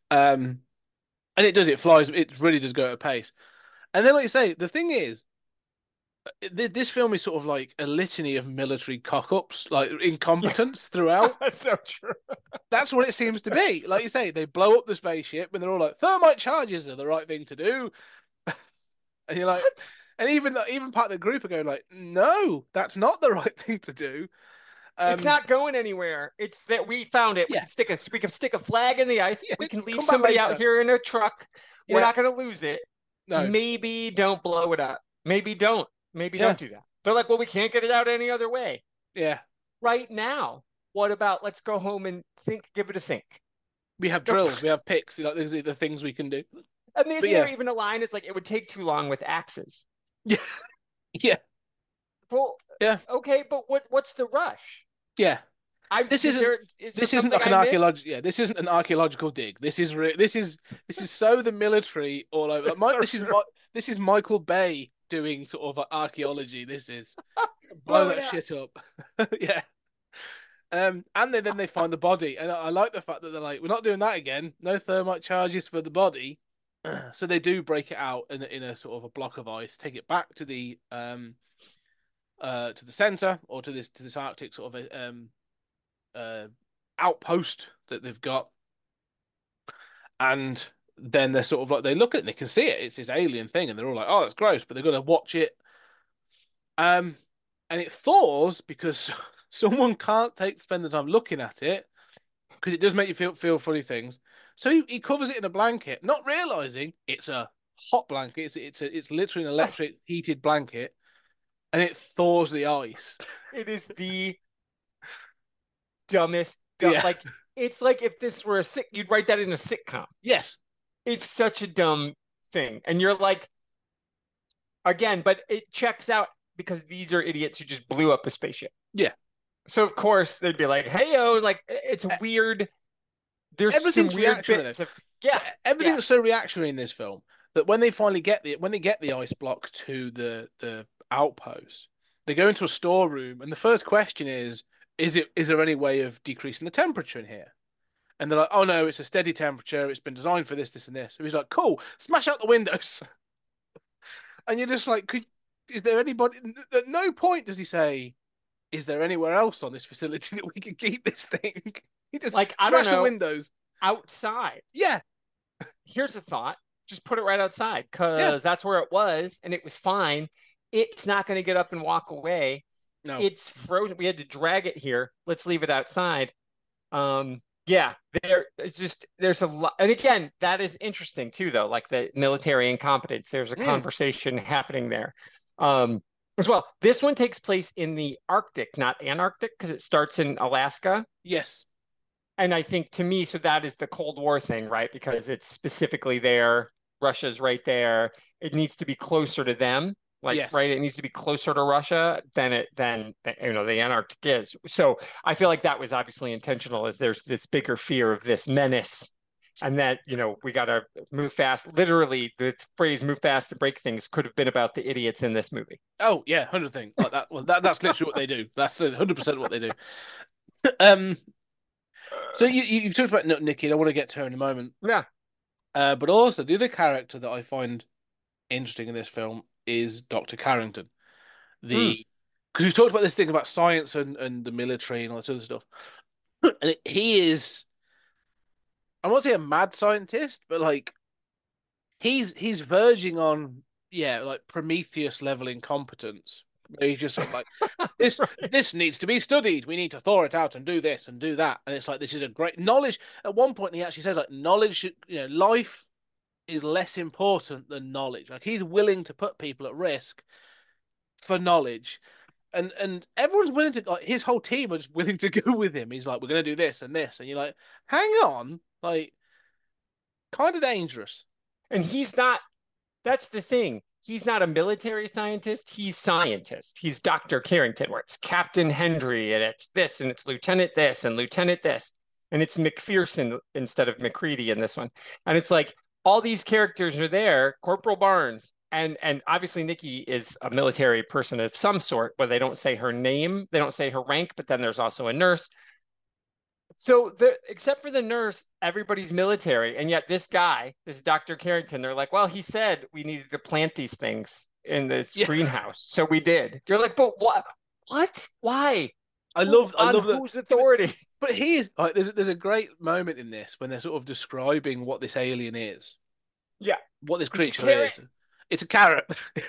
And it does. It flies. It really does go at a pace. And then, like you say, the thing is, this film is sort of like a litany of military cock-ups, like incompetence throughout. That's so true. That's what it seems to be. Like you say, they blow up the spaceship and they're all like, thermite charges are the right thing to do. And you're like, and even part of the group are going like, no, that's not the right thing to do. It's not going anywhere. It's that we found it. Yeah. We can stick a flag in the ice. Yeah, We can leave come back somebody later. out here in a truck. We're Yeah. not going to lose it. No. Maybe don't blow it up. Maybe don't. Maybe Yeah. don't do that. They're like, well, we can't get it out any other way. Yeah. Right now, what about let's go home and give it a think. We have drills, we have picks, like these are the things we can do. And there's But yeah. even a line, it's like, it would take too long with axes. Yeah. Yeah. Well, Yeah. okay, but what's the rush? Yeah. This isn't like an archaeological. Yeah, this isn't an archaeological dig. This is so the military all over. Like, this is Michael Bay doing sort of like archaeology. This is blow that shit up. Yeah. And then they find the body, and I like the fact that they're like, we're not doing that again. No thermite charges for the body. So they do break it out in a sort of a block of ice, take it back to the center or to this Arctic sort of outpost that they've got, and then they're sort of like, they look at it and they can see it. It's this alien thing, and they're all like, "Oh, that's gross," but they're gonna watch it. And it thaws because someone can't spend the time looking at it because it does make you feel funny things. So he covers it in a blanket, not realizing it's a hot blanket. It's literally an electric heated blanket, and it thaws the ice. It is the dumbest. Yeah. Like, it's like if this were you'd write that in a sitcom. Yes. It's such a dumb thing. And you're like, again, but it checks out because these are idiots who just blew up a spaceship. Yeah. So of course they'd be like, "Hey-o," like it's weird. There's everything's some weird reactionary. bits of, yeah. Everything's so reactionary in this film that when they finally get the ice block to the outpost, they go into a storeroom, and the first question is there any way of decreasing the temperature in here? And they're like, "Oh no, it's a steady temperature. It's been designed for this, this, and this." So he's like, "Cool, smash out the windows." And you're just like, is there anybody? At no point does he say, "Is there anywhere else on this facility that we can keep this thing?" He just like, I smash don't know, the windows outside. Yeah. Here's a thought: just put it right outside because that's where it was, and it was fine. It's not going to get up and walk away. No, it's frozen. We had to drag it here. Let's leave it outside. Yeah, there's a lot, and again, that is interesting too, though. Like the military incompetence, there's a conversation happening there, as well. This one takes place in the Arctic, not Antarctic, because it starts in Alaska. Yes, and I think to me, so that is the Cold War thing, right? Because it's specifically there. Russia's right there. It needs to be closer to them. Like, right, it needs to be closer to Russia than the Antarctic is. So I feel like that was obviously intentional, as there's this bigger fear of this menace, and that we got to move fast. Literally, the phrase "move fast to break things" could have been about the idiots in this movie. Oh yeah, 100% like that. Well, that's literally what they do. That's 100% what they do. So you've talked about Nikki, and I want to get to her in a moment. Yeah. But also the other character that I find interesting in this film is Dr. Carrington. Because we've talked about this thing about science and the military and all that sort of stuff. And he is, I won't say a mad scientist, but like he's verging on, like Prometheus level incompetence. He's just sort of like, this needs to be studied. We need to thaw it out and do this and do that. And it's like, this is a great knowledge. At one point he actually says like knowledge, life is less important than knowledge. Like, he's willing to put people at risk for knowledge, and everyone's willing to, like, his whole team are just willing to go with him. He's like, we're gonna do this and this, and you're like, hang on, like, kind of dangerous. And he's not. That's the thing. He's not a military scientist. He's scientist. He's Dr. Carrington, where it's Captain Hendry and it's this and it's Lieutenant this and Lieutenant this, and it's McPherson instead of McCready in this one, and it's like, all these characters are there, Corporal Barnes, and obviously Nikki is a military person of some sort, but they don't say her name, they don't say her rank, but then there's also a nurse. So except for the nurse, everybody's military, and yet this guy, this Dr. Carrington, they're like, well, he said we needed to plant these things in the greenhouse, so we did. You're like, but what? What? Why? I love whose authority? But he's like, there's a great moment in this when they're sort of describing what this alien is. Yeah, what this creature is. It's a carrot.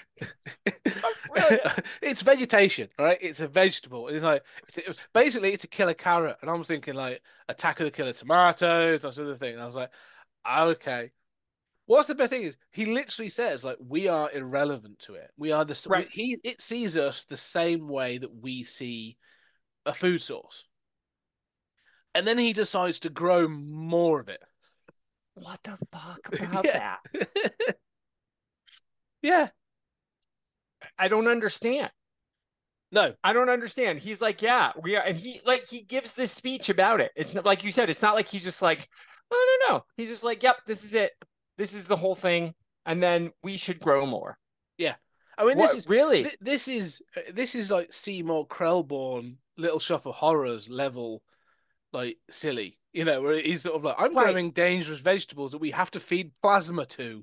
It's vegetation, right? It's a vegetable. It's like basically it's a killer carrot, and I'm thinking like Attack of the Killer Tomatoes, that sort of thing. And I was like, okay. What's the best thing is he literally says like we are irrelevant to it. We are the right. It sees us the same way that we see a food source, and then he decides to grow more of it. What the fuck about that? Yeah. I don't understand. No. I don't understand. He's like, yeah, we are. And he gives this speech about it. It's not like you said, it's not like he's just like, I don't know. He's just like, yep, this is it. This is the whole thing. And then we should grow more. Yeah. I mean, this is like Seymour Krelborn, Little Shop of Horrors level, like silly, you know, where he's sort of like, I'm growing dangerous vegetables that we have to feed plasma to.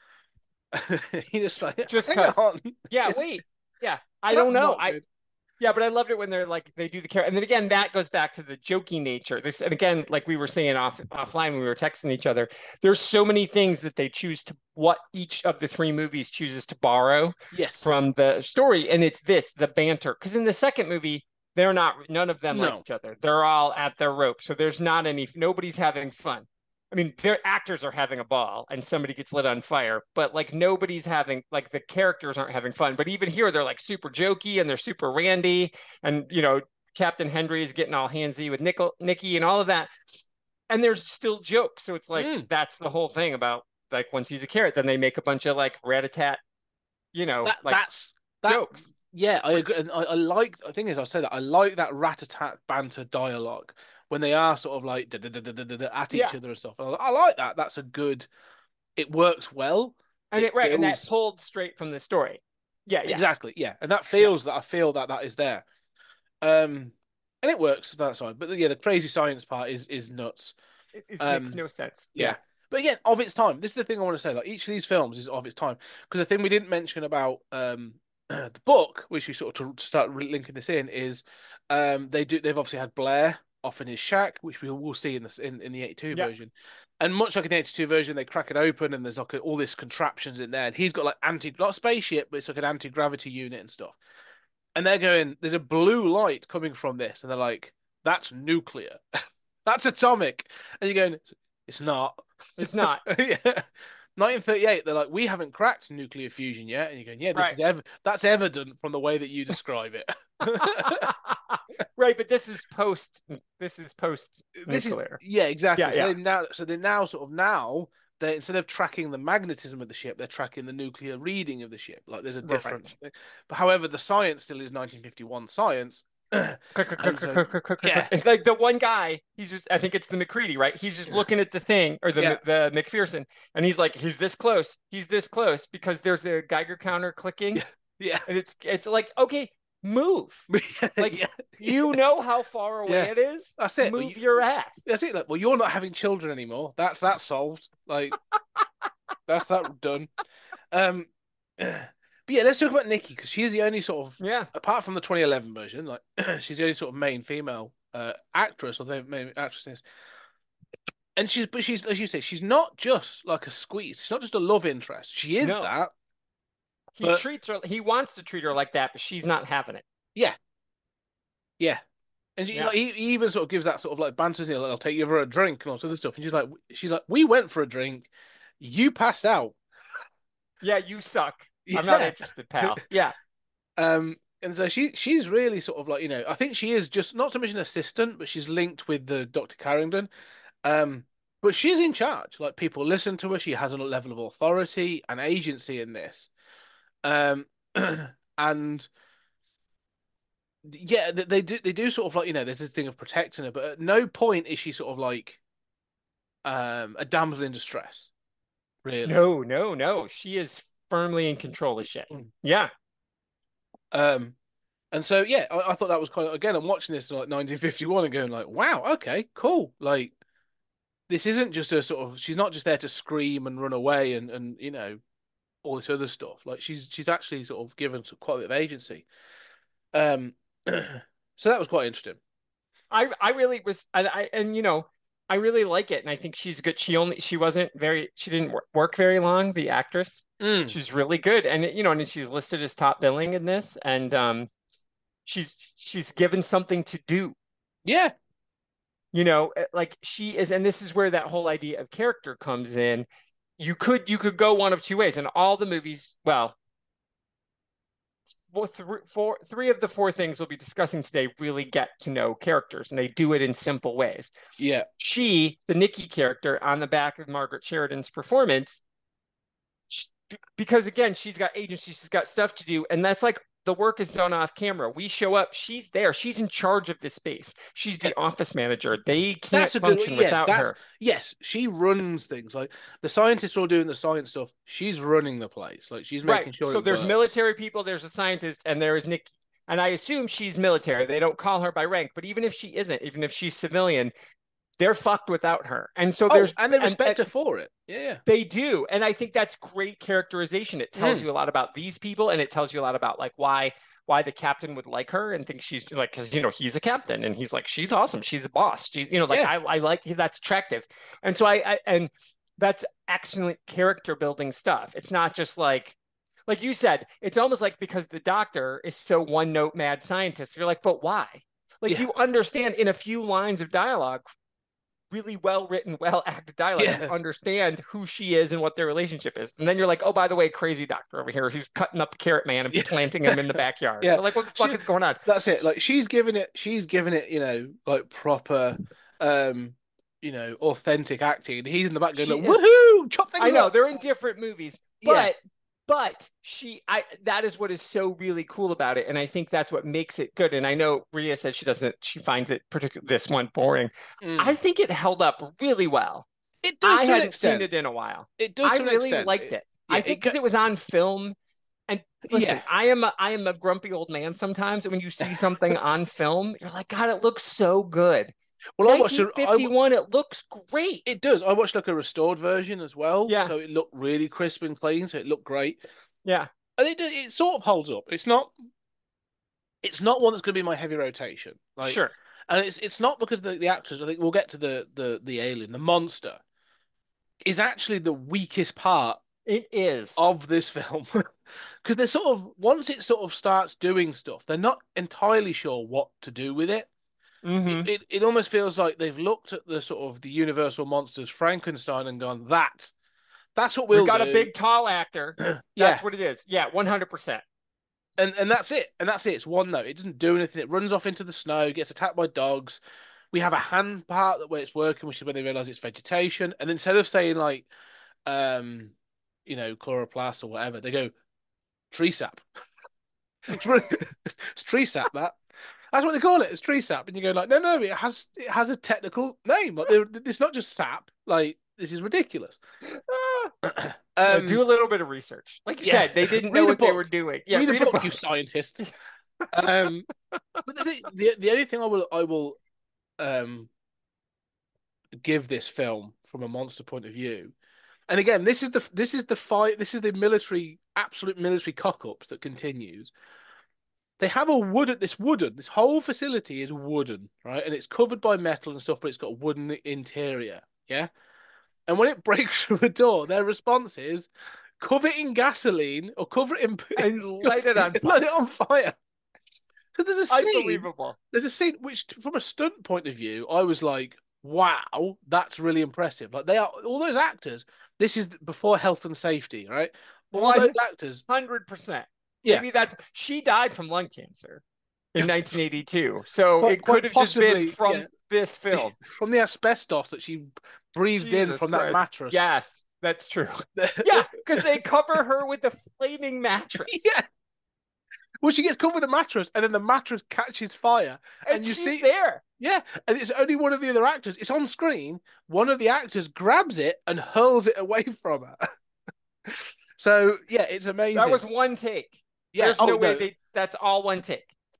He just like, hang on. Yeah, wait. Yeah, I don't know. Yeah, but I loved it when they're like they do the character, and then again that goes back to the jokey nature. This, and again, like we were saying offline when we were texting each other, there's so many things that they choose to what each of the three movies chooses to borrow from the story, and it's the banter. Because in the second movie, none of them like each other. They're all at their rope, so there's nobody's having fun. I mean, their actors are having a ball and somebody gets lit on fire, but like nobody's having, like the characters aren't having fun. But even here, they're like super jokey and they're super randy. And, you know, Captain Hendry is getting all handsy with Nikki and all of that. And there's still jokes. So it's like, that's the whole thing about like once he's a carrot, then they make a bunch of like rat-a-tat, you know, that's jokes. Yeah, I agree. And I like, the thing is, I said that I like that rat-a-tat banter dialogue when they are sort of like at each other and stuff. And I like that. That's a good. It works well, and and that's pulled straight from the story. Yeah, exactly. Yeah, and that feels that I feel that is there, and it works that side. But yeah, the crazy science part is nuts. It makes no sense. Yeah. But again, of its time. This is the thing I want to say. Like each of these films is of its time. Because the thing we didn't mention about the book, which we sort of to start linking this in, is they've obviously had Blair off in his shack, which we will see in the 82 version. And much like in the 82 version, they crack it open and there's like all this contraptions in there. And he's got like not a spaceship, but it's like an anti-gravity unit and stuff. And they're going, there's a blue light coming from this. And they're like, that's nuclear. That's atomic. And you're going, it's not. It's not. Yeah. 1938, they're like, we haven't cracked nuclear fusion yet. And you're going, yeah, that's evident from the way that you describe it. Right, but this is post nuclear. Yeah, exactly. Yeah, so they're now sort of they instead of tracking the magnetism of the ship, they're tracking the nuclear reading of the ship. Like there's a difference. Right. But however, the science still is 1951 science. It's like the one guy, I think it's the McCready, right? He's just looking at the thing, or the McPherson, and he's like, he's this close because there's a Geiger counter clicking. Yeah. And it's like, okay, move. Like you know how far away it is. That's it. Move your ass. That's it. Like, well, you're not having children anymore. That's solved. Like that's that done. But yeah, let's talk about Nikki, because she's the only sort of apart from the 2011 version, like she's the only sort of main female actress, or the main actress in this. And she's as you say, she's not just like a squeeze. She's not just a love interest. She is that. Treats her. He wants to treat her like that, but she's not having it. Yeah. Yeah. And like, he even sort of gives that sort of like banter, like, I'll take you for a drink and all sort of stuff. And she's like, we went for a drink, you passed out. Yeah, you suck. I'm not interested, pal. Yeah. And so she's really sort of like, you know, I think she is just not so much an assistant, but she's linked with the Dr. Carrington. But she's in charge. Like people listen to her. She has a level of authority and agency in this. And yeah, they do sort of like, you know, there's this thing of protecting her, but at no point is she sort of like a damsel in distress. Really? No. She is firmly in control of shit. Yeah. And And so, yeah, I thought that was kind of, again, I'm watching this in like 1951 and going like, wow, okay, cool. Like, this isn't just a sort of, she's not just there to scream and run away and you know, all this other stuff. Like, she's actually sort of given quite a bit of agency. So that was quite interesting. I really was, and you know, I really like it, and I think she's good. She wasn't very, she didn't work very long. The actress, she's really good, and you know, and she's listed as top billing in this, and she's given something to do. Yeah. You know, like she is, and this is where that whole idea of character comes in. You could go one of two ways, and all the movies, well, three of the four things we'll be discussing today really get to know characters, and they do it in simple ways. Yeah. The Nikki character, on the back of Margaret Sheridan's performance, because again, she's got agency, she's got stuff to do, and that's like the work is done off camera. We show up, she's there, she's in charge of this space. She's the office manager. They can't function without her. Yes, she runs things. Like the scientists are all doing the science stuff. She's running the place. Like she's making sure. So there's military people, there's a scientist, and there is Nikki. And I assume she's military. They don't call her by rank, but even if she isn't, even if she's civilian, they're fucked without her. And so and they respect her for it. Yeah. They do. And I think that's great characterization. It tells you a lot about these people, and it tells you a lot about like why the captain would like her and think she's like, because you know, he's a captain and he's like, she's awesome. She's a boss. She's, you know, like I like, that's attractive. And so and that's excellent character building stuff. It's not just like you said, it's almost like because the doctor is so one note mad scientist, you're like, but why? Like you understand in a few lines of dialogue, really well written, well acted dialogue, you understand who she is and what their relationship is. And then you're like, oh, by the way, crazy doctor over here who's cutting up Carrot Man and planting him in the backyard. You're like, what the fuck is going on? That's it. Like she's giving it, you know, like proper you know, authentic acting. And he's in the back going like, woohoo, chop things I know, up. they're in different movies, but that is what is so really cool about it. And I think that's what makes it good. And I know Rhea says she finds it particularly this one boring. I think it held up really well. It does. I hadn't seen it in a while. It does. I really liked it. I think because it was on film. And listen, I am a grumpy old man sometimes. And when you see something on film, you're like, God, it looks so good. Well, 1951, it looks great. It does. I watched like a restored version as well. Yeah. So it looked really crisp and clean. So it looked great. Yeah. And it sort of holds up. It's not one that's going to be my heavy rotation. Like, sure. And it's not because the actors. I think we'll get to the alien, the monster, is actually the weakest part. It is of this film because they're sort of once it sort of starts doing stuff, they're not entirely sure what to do with it. It almost feels like they've looked at the sort of the Universal monsters Frankenstein and gone, that's what we've got a big tall actor. That's what it is. Yeah, 100%. And that's it. And that's it. It's one note. It doesn't do anything. It runs off into the snow, gets attacked by dogs. We have a hand part where it's working, which is when they realize it's vegetation. And instead of saying like, you know, chloroplast or whatever, they go tree sap. It's tree sap. That's what they call it. It's tree sap, and you go like, no, it has a technical name. Like it's not just sap. Like this is ridiculous. Do a little bit of research, like you said. They didn't know what they were doing. Yeah, read a book, you scientist. But the only thing I will give this film from a monster point of view, and again, this is the fight. This is the absolute military cock-ups that continues. They have this whole facility is wooden, right? And it's covered by metal and stuff, but it's got a wooden interior, yeah? And when it breaks through a door, their response is cover it in gasoline or cover it in... And light it on fire. So there's a scene... Unbelievable. There's a scene which, from a stunt point of view, I was like, wow, that's really impressive. Like, all those actors, this is before health and safety, right? All those actors... 100%. Yeah. Maybe she died from lung cancer in 1982. So it could have just been from this film. From the asbestos that she breathed in from that mattress. Yes, that's true. Yeah, because they cover her with the flaming mattress. Yeah. Well, she gets covered with the mattress and then the mattress catches fire. And you see there. Yeah, and it's only one of the other actors. It's on screen. One of the actors grabs it and hurls it away from her. So, yeah, it's amazing. That was one take. Yeah. There's no way that's all one take.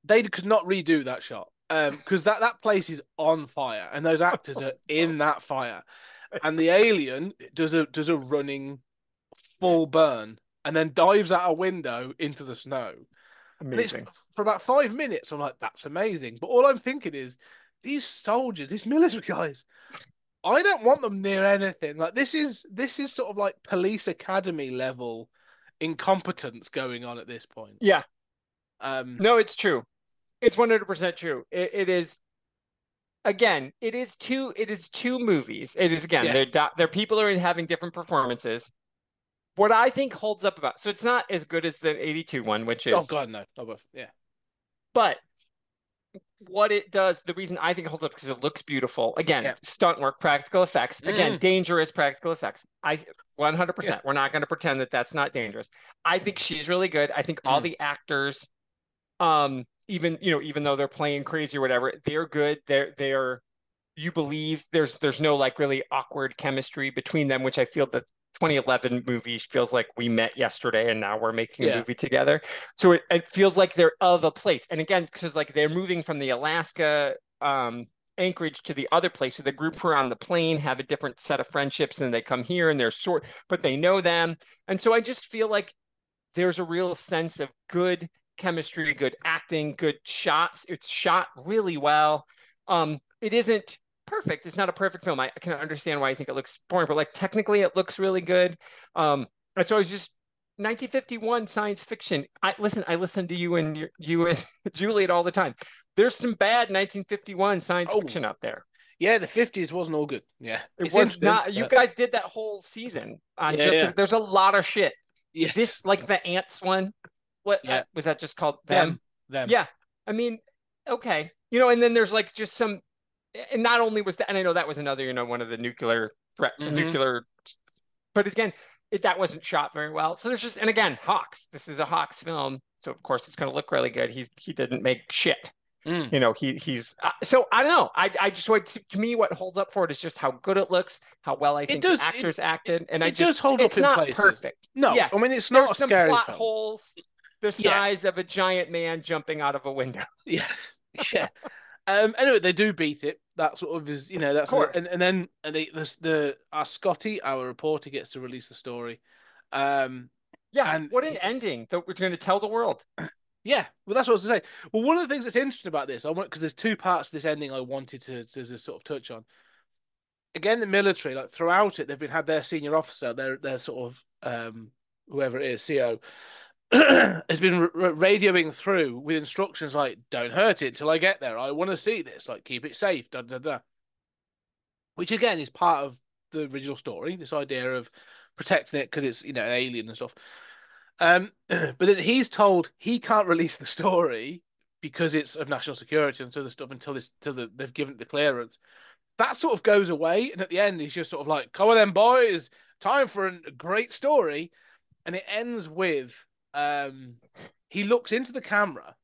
they could not redo that shot. Because that place is on fire and those actors are in that fire. And the alien does a running full burn and then dives out a window into the snow. Amazing. And it's for about 5 minutes. I'm like, that's amazing. But all I'm thinking is, these soldiers, these military guys, I don't want them near anything. Like this is sort of like police academy level incompetence going on at this point. Yeah. No, it's true. It's 100% true. It is. Again, it is two movies. It is again. Their people are having different performances. What I think holds up about, so it's not as good as the 82 one, which is, oh god, no, yeah. But what it does, the reason I think it holds up because it looks beautiful. Again, stunt work, practical effects. Again, dangerous practical effects. 100%. We're not going to pretend that that's not dangerous. I think she's really good. I think all the actors, even though they're playing crazy or whatever, they're good. They're you believe there's no like really awkward chemistry between them, which I feel that 2011 movie feels like we met yesterday and now we're making a movie together. So it feels like they're of a place. And again, because like they're moving from the Alaska Anchorage to the other place. So the group who are on the plane have a different set of friendships and they come here and they're but they know them. And so I just feel like there's a real sense of good chemistry, good acting, good shots. It's shot really well. It isn't perfect. It's not a perfect film. I can understand why I think it looks boring, but like technically it looks really good. And so I was just 1951 science fiction. I listen to you and Juliet all the time. There's some bad 1951 science fiction out there. Yeah, the 50s wasn't all good. Yeah. It was not. You guys did that whole season on there's a lot of shit. Yes. This, like the ants one. What was that just called? Them. Yeah. I mean, okay. And then there's like just some, and not only was that, and I know that was another, one of the nuclear threat, but again, that wasn't shot very well. So there's just, and again, Hawks. This is a Hawks film, so of course it's going to look really good. He didn't make shit. He's so I don't know. I just to me, what holds up for it is just how good it looks, how well I think the actors acted, and it does hold up in places. It's not perfect. No, I mean it's not a scary plot film. Holes the size of a giant man jumping out of a window. Yes, yeah. Anyway, they do beat it. That sort of is, that's, of course. And then our Scotty, our reporter, gets to release the story. And what an ending that we're going to tell the world. Yeah, well, that's what I was going to say. Well, one of the things that's interesting about this, because there's two parts to this ending I wanted to sort of touch on. Again, the military, like throughout it, they've had their senior officer, their sort of whoever it is, CO, has been radioing through with instructions like, don't hurt it till I get there. I want to see this. Like, keep it safe. Da, da, da. Which, again, is part of the original story. This idea of protecting it because it's, an alien and stuff. But then he's told he can't release the story because it's of national security and so the stuff until they've given it the clearance. That sort of goes away. And at the end, he's just sort of like, come on then, boys. Time for a great story. And it ends with... he looks into the camera.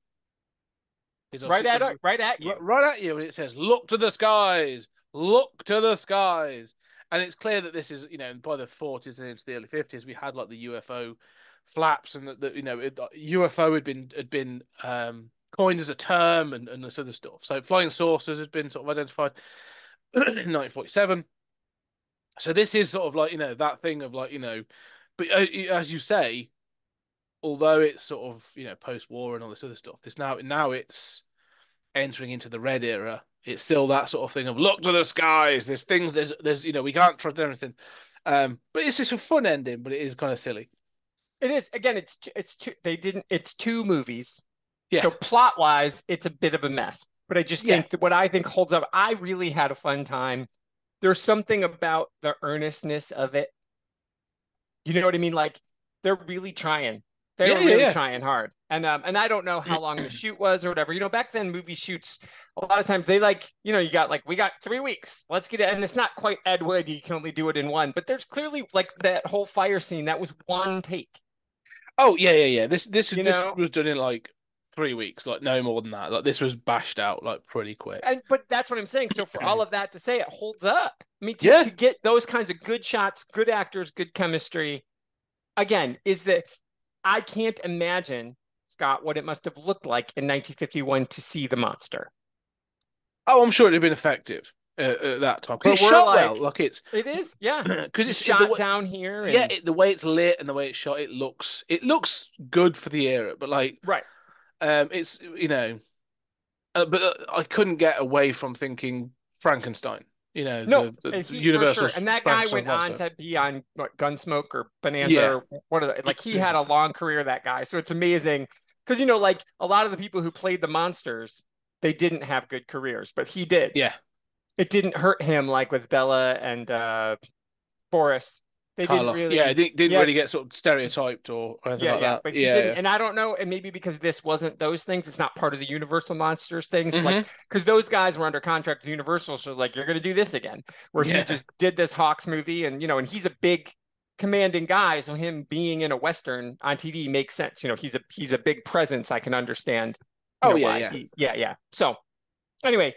Right at you. Right at you, and it says, "Look to the skies, look to the skies." And it's clear that this is, by the 40s and into the early 50s, we had like the UFO flaps, and that UFO had been coined as a term, and this other stuff. So flying saucers has been sort of identified in 1947. So this is sort of like that thing of like but as you say. Although it's sort of post-war and all this other stuff, now it's entering into the red era. It's still that sort of thing of look to the skies. There's things. There's we can't trust everything. But it's just a fun ending, but it is kind of silly. It is. Again, it's two movies. Yeah. So plot-wise, it's a bit of a mess. But I just think that what I think holds up. I really had a fun time. There's something about the earnestness of it. You know what I mean? Like they're really trying. They were really trying hard. And I don't know how long the shoot was or whatever. Back then movie shoots, a lot of times they you got we got 3 weeks. Let's get it. And it's not quite Ed Wood. You can only do it in one. But there's clearly like that whole fire scene. That was one take. Oh, yeah. This was done in like 3 weeks. Like no more than that. Like this was bashed out like pretty quick. But that's what I'm saying. So for all of that to say it holds up. I mean, to get those kinds of good shots, good actors, good chemistry, again, is that I can't imagine Scott, what it must have looked like in 1951 to see the monster. Oh, I'm sure it'd have been effective at that time. But It's we're shot like- well. Like it's It is, yeah. because it's shot the way, down here. And... yeah, the way it's lit and the way it's shot, it looks good for the era. But like, right. It's but I couldn't get away from thinking Frankenstein. No, the he, Universal. for sure. And that guy Frankenstein went on monster. to be on what, Gunsmoke or Bonanza Yeah. or one of the, like he had a long career, that guy. So it's amazing because like a lot of the people who played the monsters, they didn't have good careers, but he did. Yeah, It didn't hurt him like with Bella and Boris. They Karloff. didn't really. Yeah, didn't really get sort of stereotyped or anything like that. But he didn't, and I don't know, and maybe because this wasn't those things, it's not part of the Universal Monsters things, like because those guys were under contract with Universal, so like you're going to do this again, where he just did this Hawks movie, and and he's a big, commanding guy, so him being in a Western on TV makes sense. He's a big presence. I can understand. Yeah. So anyway,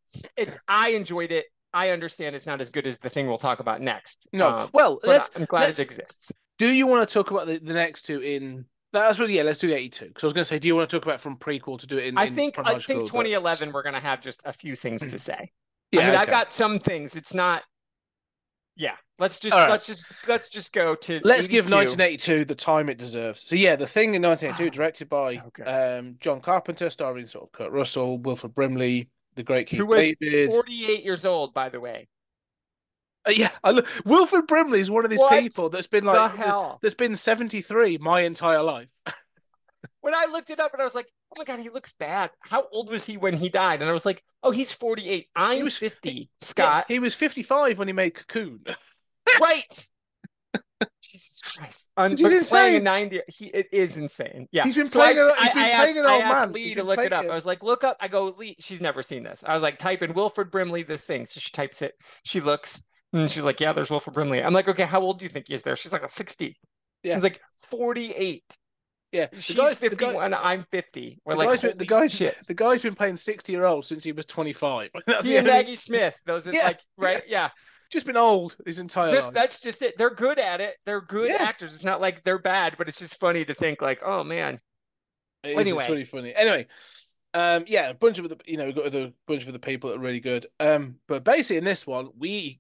I enjoyed it. I understand it's not as good as the thing we'll talk about next. No, I'm glad it exists. Do you want to talk about the next two in? That's really, let's do the 82. Because I was going to say, do you want to talk about from prequel to do it in? I think chronological, 2011 we're going to have just a few things to say. Yeah, I mean, okay. I've got some things. It's not. Yeah, let's just go to. Let's 82. give 1982 the time it deserves. So yeah, the thing in 1982, directed by so John Carpenter, starring sort of Kurt Russell, Wilford Brimley, the great Keith who was David. 48 years old, by the way. Yeah, Wilford Brimley is one of these people that's been like that's been 73 my entire life. When I looked it up and I was like, oh my God, he looks bad. How old was he when he died? And I was like, oh, he's 48. I'm 50, Scott. Yeah, he was 55 when he made Cocoon. Right. Jesus Christ. He's insane. Playing a 90. It is insane. Yeah. He's been playing an old man. I asked Lee to look it up. I was like, look up. I go, Lee, she's never seen this. I was like, type in Wilford Brimley, the thing. So she types it. She looks. And she's like, yeah, there's Wilford Brimley. I'm like, okay, how old do you think he is there? She's like, 60. Yeah. He's like, 48. Yeah. She's 51, I'm 50. The guy's been playing 60-year-olds since he was 25. He and Maggie Smith. Those are like, right? Yeah. Just been old his entire life. That's just it. They're good at it. They're good actors. It's not like they're bad, but it's just funny to think like, oh man. It's really funny. Anyway, a bunch of we've got a bunch of the people that are really good. But basically in this one,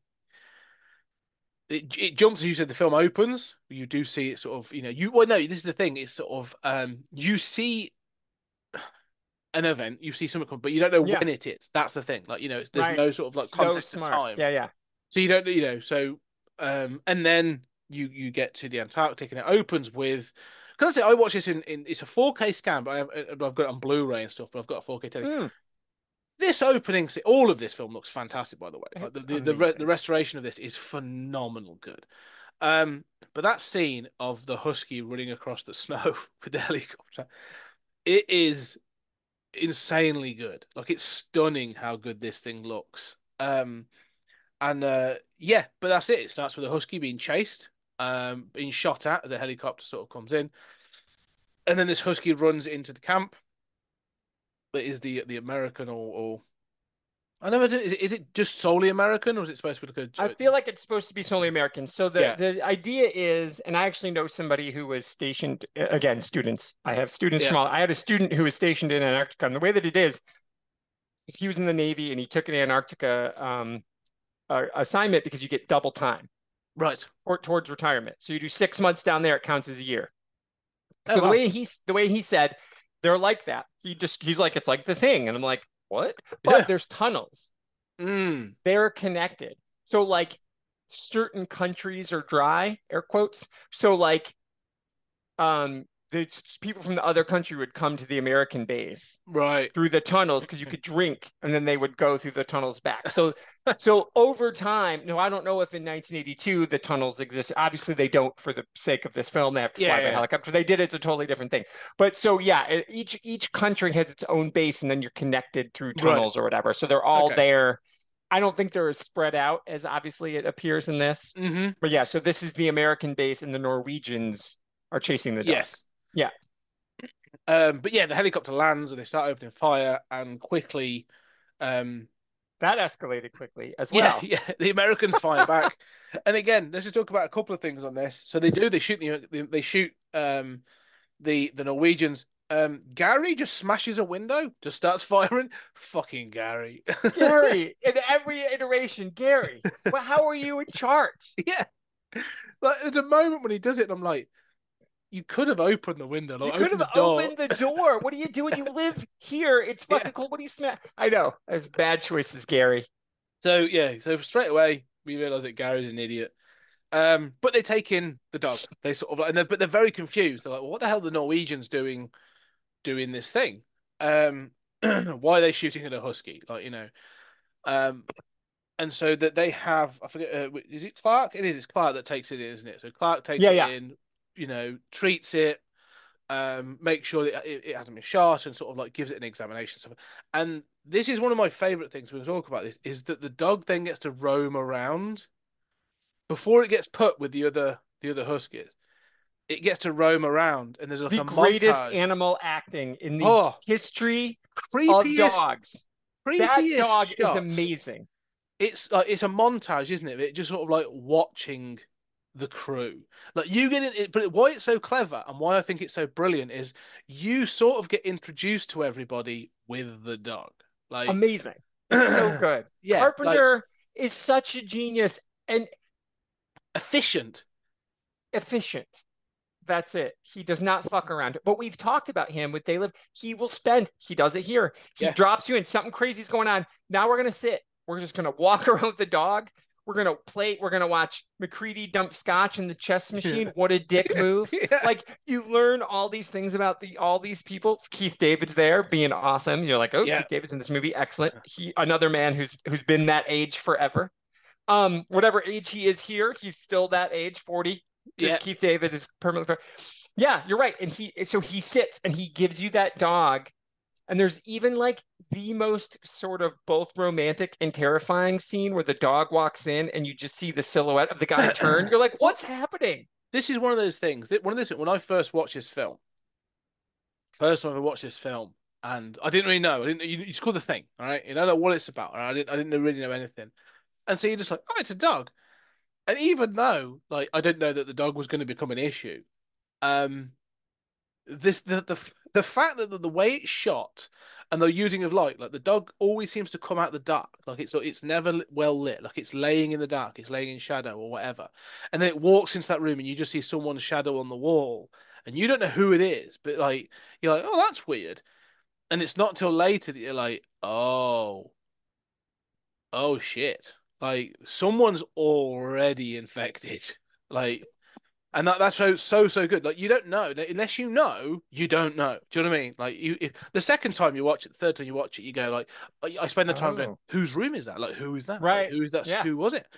it jumps, as you said, the film opens. You do see it sort of, this is the thing. It's sort of, you see an event, you see something, but you don't know when it is. That's the thing. Like, there's no sort of like context of time. Yeah. So you don't, and then you get to the Antarctic and it opens with, because I watch this in it's a 4K scan, but I've got it on Blu-ray and stuff, but I've got a 4K telly. This opening, all of this film looks fantastic, by the way. Like the restoration of this is phenomenal good. But that scene of the husky running across the snow with the helicopter, it is insanely good. Like, it's stunning how good this thing looks. But that's it. It starts with a husky being chased, being shot at as a helicopter sort of comes in, and then this husky runs into the camp. That is the American or I never did. Is it just solely American, or is it supposed to be like a? I feel like it's supposed to be solely American. So the idea is, and I actually know somebody who was stationed. Again, students. I have students from all. I had a student who was stationed in Antarctica, and the way that it is he was in the Navy and he took an Antarctica assignment because you get double time, right, towards retirement. So you do 6 months down there, it counts as a year. Oh, so wow. the way he said, they're like that. He's like, it's like the thing. And I'm like, what? But there's tunnels. They're connected. So like certain countries are dry, air quotes. So like the people from the other country would come to the American base through the tunnels because you could drink, and then they would go through the tunnels back. So over time, I don't know if in 1982 the tunnels exist. Obviously they don't for the sake of this film. They have to fly by helicopter. They did, it's a totally different thing. But so each country has its own base, and then you're connected through tunnels or whatever. So they're all there. I don't think they're as spread out as obviously it appears in this. But yeah, so this is the American base, and the Norwegians are chasing the dog. Yes. Yeah. But yeah, the helicopter lands and they start opening fire, and quickly that escalated quickly as well. Yeah, the Americans fire back. And again, let's just talk about a couple of things on this. So they shoot the Norwegians Gary just smashes a window, just starts firing. Fucking Gary. Gary, in every iteration, Gary. Well, how are you in charge? Yeah. Like there's a moment when he does it, and I'm like, you could have opened the window, You like could opened have the door. opened the door. What are you doing? You live here. It's fucking cold. What do you smell? I know. There's bad choices, Gary. So yeah, so straight away we realize that Gary's an idiot. But they take in the dog. They sort of like, but they're very confused. They're like, well, what the hell are the Norwegians doing this thing? Why are they shooting at a husky? Like, you know. And so that they have, I forget, is it Clark? It is. It's Clark that takes it in, isn't it? So Clark takes Yeah, it yeah. in, you know, treats it, make sure that it hasn't been shot, and sort of like gives it an examination. Stuff. And this is one of my favorite things when we talk about this is that the dog then gets to roam around before it gets put with the other huskies. It gets to roam around, and there's like The a greatest montage. animal acting in the history of creepiest, dogs. That dog is shots. amazing. It's like it's a montage, isn't it? It just sort of like watching the crew. Like you get it, but why it's so clever and why I think it's so brilliant is you sort of get introduced to everybody with the dog. Like amazing. It's so good. Yeah, Carpenter is such a genius and efficient. That's it. He does not fuck around. But we've talked about him with They Live. He does it here. He drops you in, something crazy's going on. Now we're going to sit. We're just going to walk around with the dog. We're going to watch MacReady dump scotch in the chess machine. What a dick move. Like you learn all these things about all these people. Keith David's there being awesome. You're like, oh, Keith David's in this movie. Excellent. Another man who's been that age forever. Whatever age he is here, he's still that age, 40. Keith David is permanently. Yeah, you're right. And he sits and he gives you that dog. And there's even like the most sort of both romantic and terrifying scene where the dog walks in and you just see the silhouette of the guy turn. You're like, what's happening? This is one of those things. When I first watched this film, and I didn't really know. It's called The Thing, all right? You don't know what it's about. I didn't really know anything. And so you're just like, oh, it's a dog. And even though, like, I didn't know that the dog was going to become an issue, the fact that the way it's shot and the using of light, like the dog always seems to come out the dark, like it's never well lit, like it's laying in the dark, it's laying in shadow or whatever, and then it walks into that room and you just see someone's shadow on the wall, and you don't know who it is, but like you're like, oh, that's weird, and it's not till later that you're like, oh shit. Like someone's already infected. Like, and that's so good. Like you don't know unless you know. You don't know. Do you know what I mean? Like the second time you watch it, the third time you watch it, you go like, I spend the time going, whose room is that? Like who is that? Right? Like, who is that? Yeah. Who was it?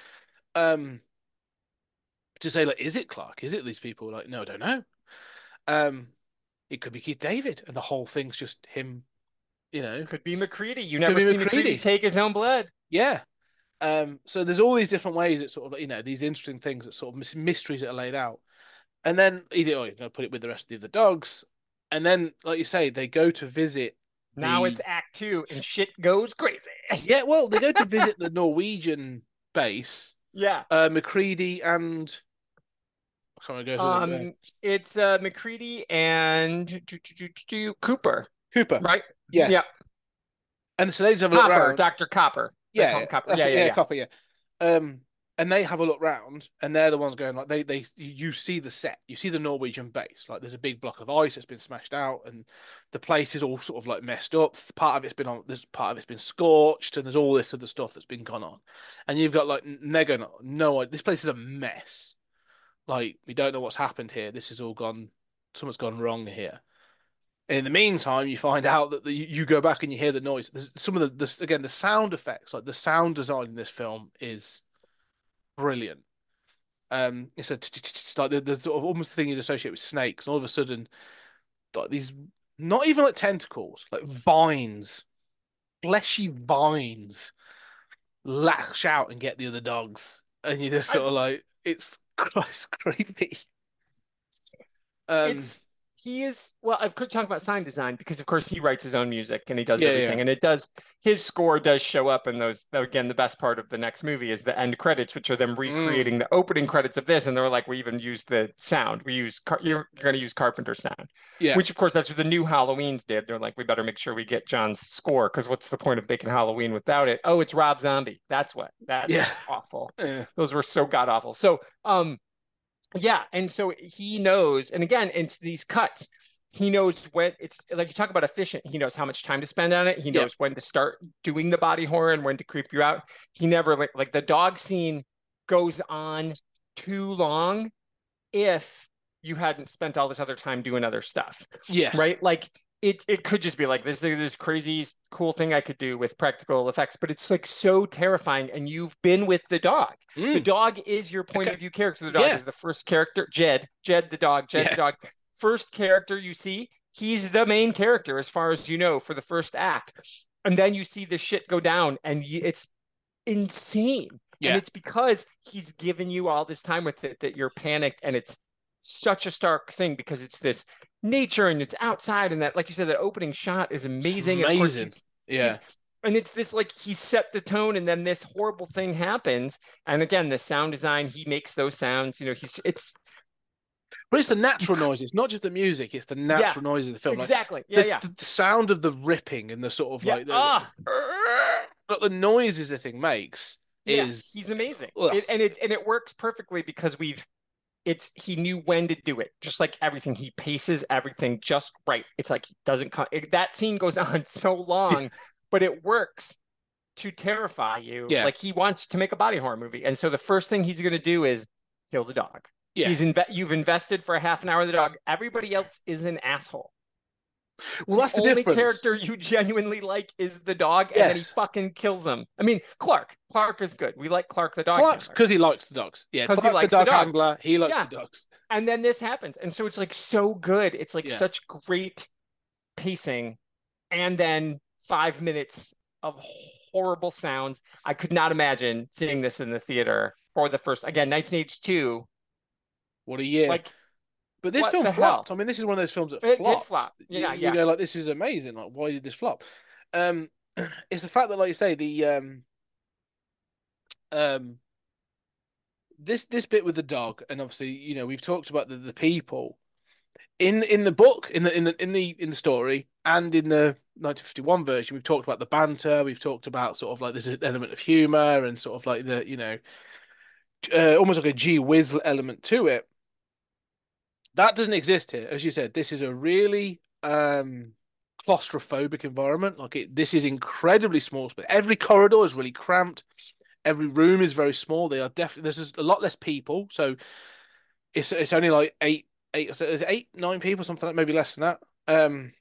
To say like, is it Clark? Is it these people? Like, no, I don't know. It could be Keith David, and the whole thing's just him. You know, could be MacReady. You never see MacReady take his own blood. Yeah. So there's all these different ways that sort of, you know, these interesting things that sort of mysteries that are laid out. And then you're going to put it with the rest of the other dogs. And then, like you say, they go to visit. Now it's Act 2 and shit goes crazy. Yeah, well, they go to visit the Norwegian base. Yeah. MacReady and I can't remember. It's MacReady and Cooper. Right? Yes. Yeah. And so they just have a look around. Dr. Copper. Yeah, Copper. Copper, yeah. And they have a look round, and they're the ones going like you see the set, you see the Norwegian base, like there's a big block of ice that's been smashed out, and the place is all sort of like messed up. Part of it's been scorched, and there's all this other stuff that's been gone on, and you've got like they're going, no, this place is a mess. Like we don't know what's happened here. This has all gone, something's gone wrong here. In the meantime, you find out that you go back and you hear the noise. There's some of the sound effects, like the sound design in this film is brilliant. It's like the sort of almost the thing you'd associate with snakes, and all of a sudden, like these not even like tentacles, like vines, fleshy vines, lash out and get the other dogs, and you just sort of like it's creepy. It's he is, well, I could talk about sound design because of course he writes his own music and he does Yeah, everything. yeah. And it does, his score does show up in those. Again, the best part of the next movie is the end credits, which are them recreating the opening credits of this. And they were like, we even use the sound. You're going to use Carpenter sound, Yeah. which of course that's what the new Halloweens did. They're like, we better make sure we get John's score because what's the point of making Halloween without it? Oh, it's Rob Zombie. That's Yeah. awful. Yeah. Those were so god awful. So, yeah, and so he knows, and again, it's these cuts. He knows when it's like you talk about efficient. He knows how much time to spend on it. He knows when to start doing the body horror and when to creep you out. He never like the dog scene goes on too long if you hadn't spent all this other time doing other stuff. Yes. Right? Like it could just be like this crazy cool thing I could do with practical effects, but it's like so terrifying. And you've been with the dog. The dog is your point of view character. The dog is the first character. Jed the dog. The dog. First character you see. He's the main character as far as you know for the first act. And then you see the shit go down and it's insane. And it's because he's given you all this time with it that you're panicked, and it's such a stark thing because it's this nature and it's outside, and that, like you said, that opening shot is amazing. It's amazing. And of course and it's this like he set the tone, and then this horrible thing happens. And again, the sound design, he makes those sounds. You know, but it's the natural noise. It's not just the music. It's the natural noise of the film. Exactly. Like, the sound of the ripping and the sort of like the noises the thing makes is he's amazing. It works perfectly because he knew when to do it. Just like everything, he paces everything just right. It's like he doesn't that scene goes on so long, but it works to terrify you. Yeah. Like he wants to make a body horror movie, and so the first thing he's going to do is kill the dog. Yes. You've invested for a half an hour in the dog. Everybody else is an asshole. Well, that's the only difference. Character you genuinely like is the dog, and then he fucking kills him. I mean, Clark is good. We like Clark the dog. Clark's because he likes the dogs. Yeah, Clark's the dog handler. He likes the dogs. And then this happens, and so it's like so good. It's like such great pacing, and then 5 minutes of horrible sounds. I could not imagine seeing this in the theater for the first. Again, Nights and Age 2. What a year! But this film flopped. I mean, this is one of those films that flopped. It did flop. Yeah, you go like, this is amazing. Like, why did this flop? It's the fact that, like you say, the this bit with the dog, and obviously, you know, we've talked about the people in the book, in the story, and in the 1951 version. We've talked about the banter. We've talked about sort of like there's an element of humor and sort of like the, you know, almost like a gee whiz element to it. That doesn't exist here. As you said, this is a really claustrophobic environment. This is incredibly small. But every corridor is really cramped. Every room is very small. They are definitely, there's just a lot less people. So it's only like eight, so there's 8, 9 people, something like maybe less than that.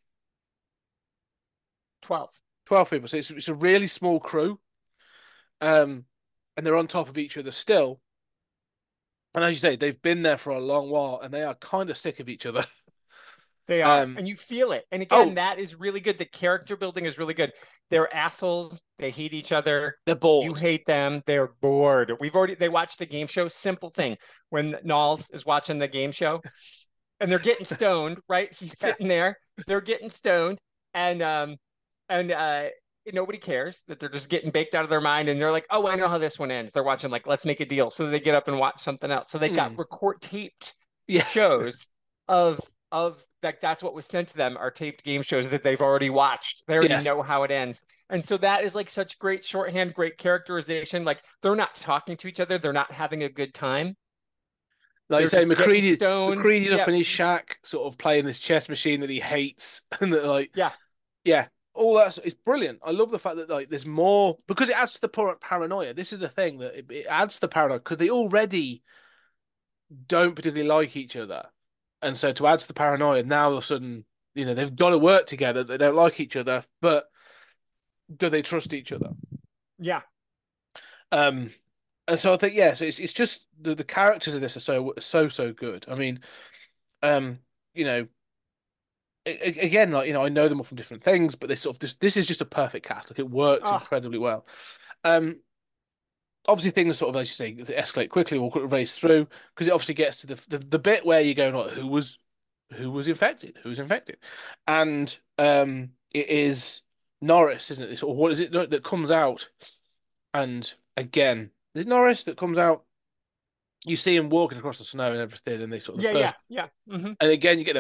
12 people. So it's a really small crew. And they're on top of each other still. And as you say, they've been there for a long while, and they are kind of sick of each other. They are, and you feel it. And again, that is really good. The character building is really good. They're assholes. They hate each other. They're bored. You hate them. They're bored. They watched the game show. Simple thing. When Knowles is watching the game show, and they're getting stoned, right? He's sitting there. They're getting stoned, and nobody cares that they're just getting baked out of their mind, and they're like, oh, I know how this one ends. They're watching like Let's Make a Deal. So they get up and watch something else. So they got record taped shows of that's what was sent to them, are taped game shows that they've already watched. They already know how it ends. And so that is like such great shorthand, great characterization. Like they're not talking to each other. They're not having a good time. Like you say, McCready's up in his shack, sort of playing this chess machine that he hates. And that, all that is brilliant. I love the fact that like there's more, because it adds to the paranoia. This is the thing, that it adds to the paranoia because they already don't particularly like each other, and so to add to the paranoia, now all of a sudden, you know, they've got to work together. They don't like each other, but do they trust each other? Yeah. And so I think so it's just the characters of this are so good. I mean, you know. Again, like, you know, I know them all from different things, but this is just a perfect cast. Like, it works incredibly well. Obviously, things sort of, as you say, escalate quickly or race through, because it obviously gets to the bit where you're going, like, who was who's infected, and it is Norris, isn't it? Or what is it that comes out? And again, is it Norris that comes out? You see him walking across the snow and everything, and they sort of Yeah. Mm-hmm. and again you get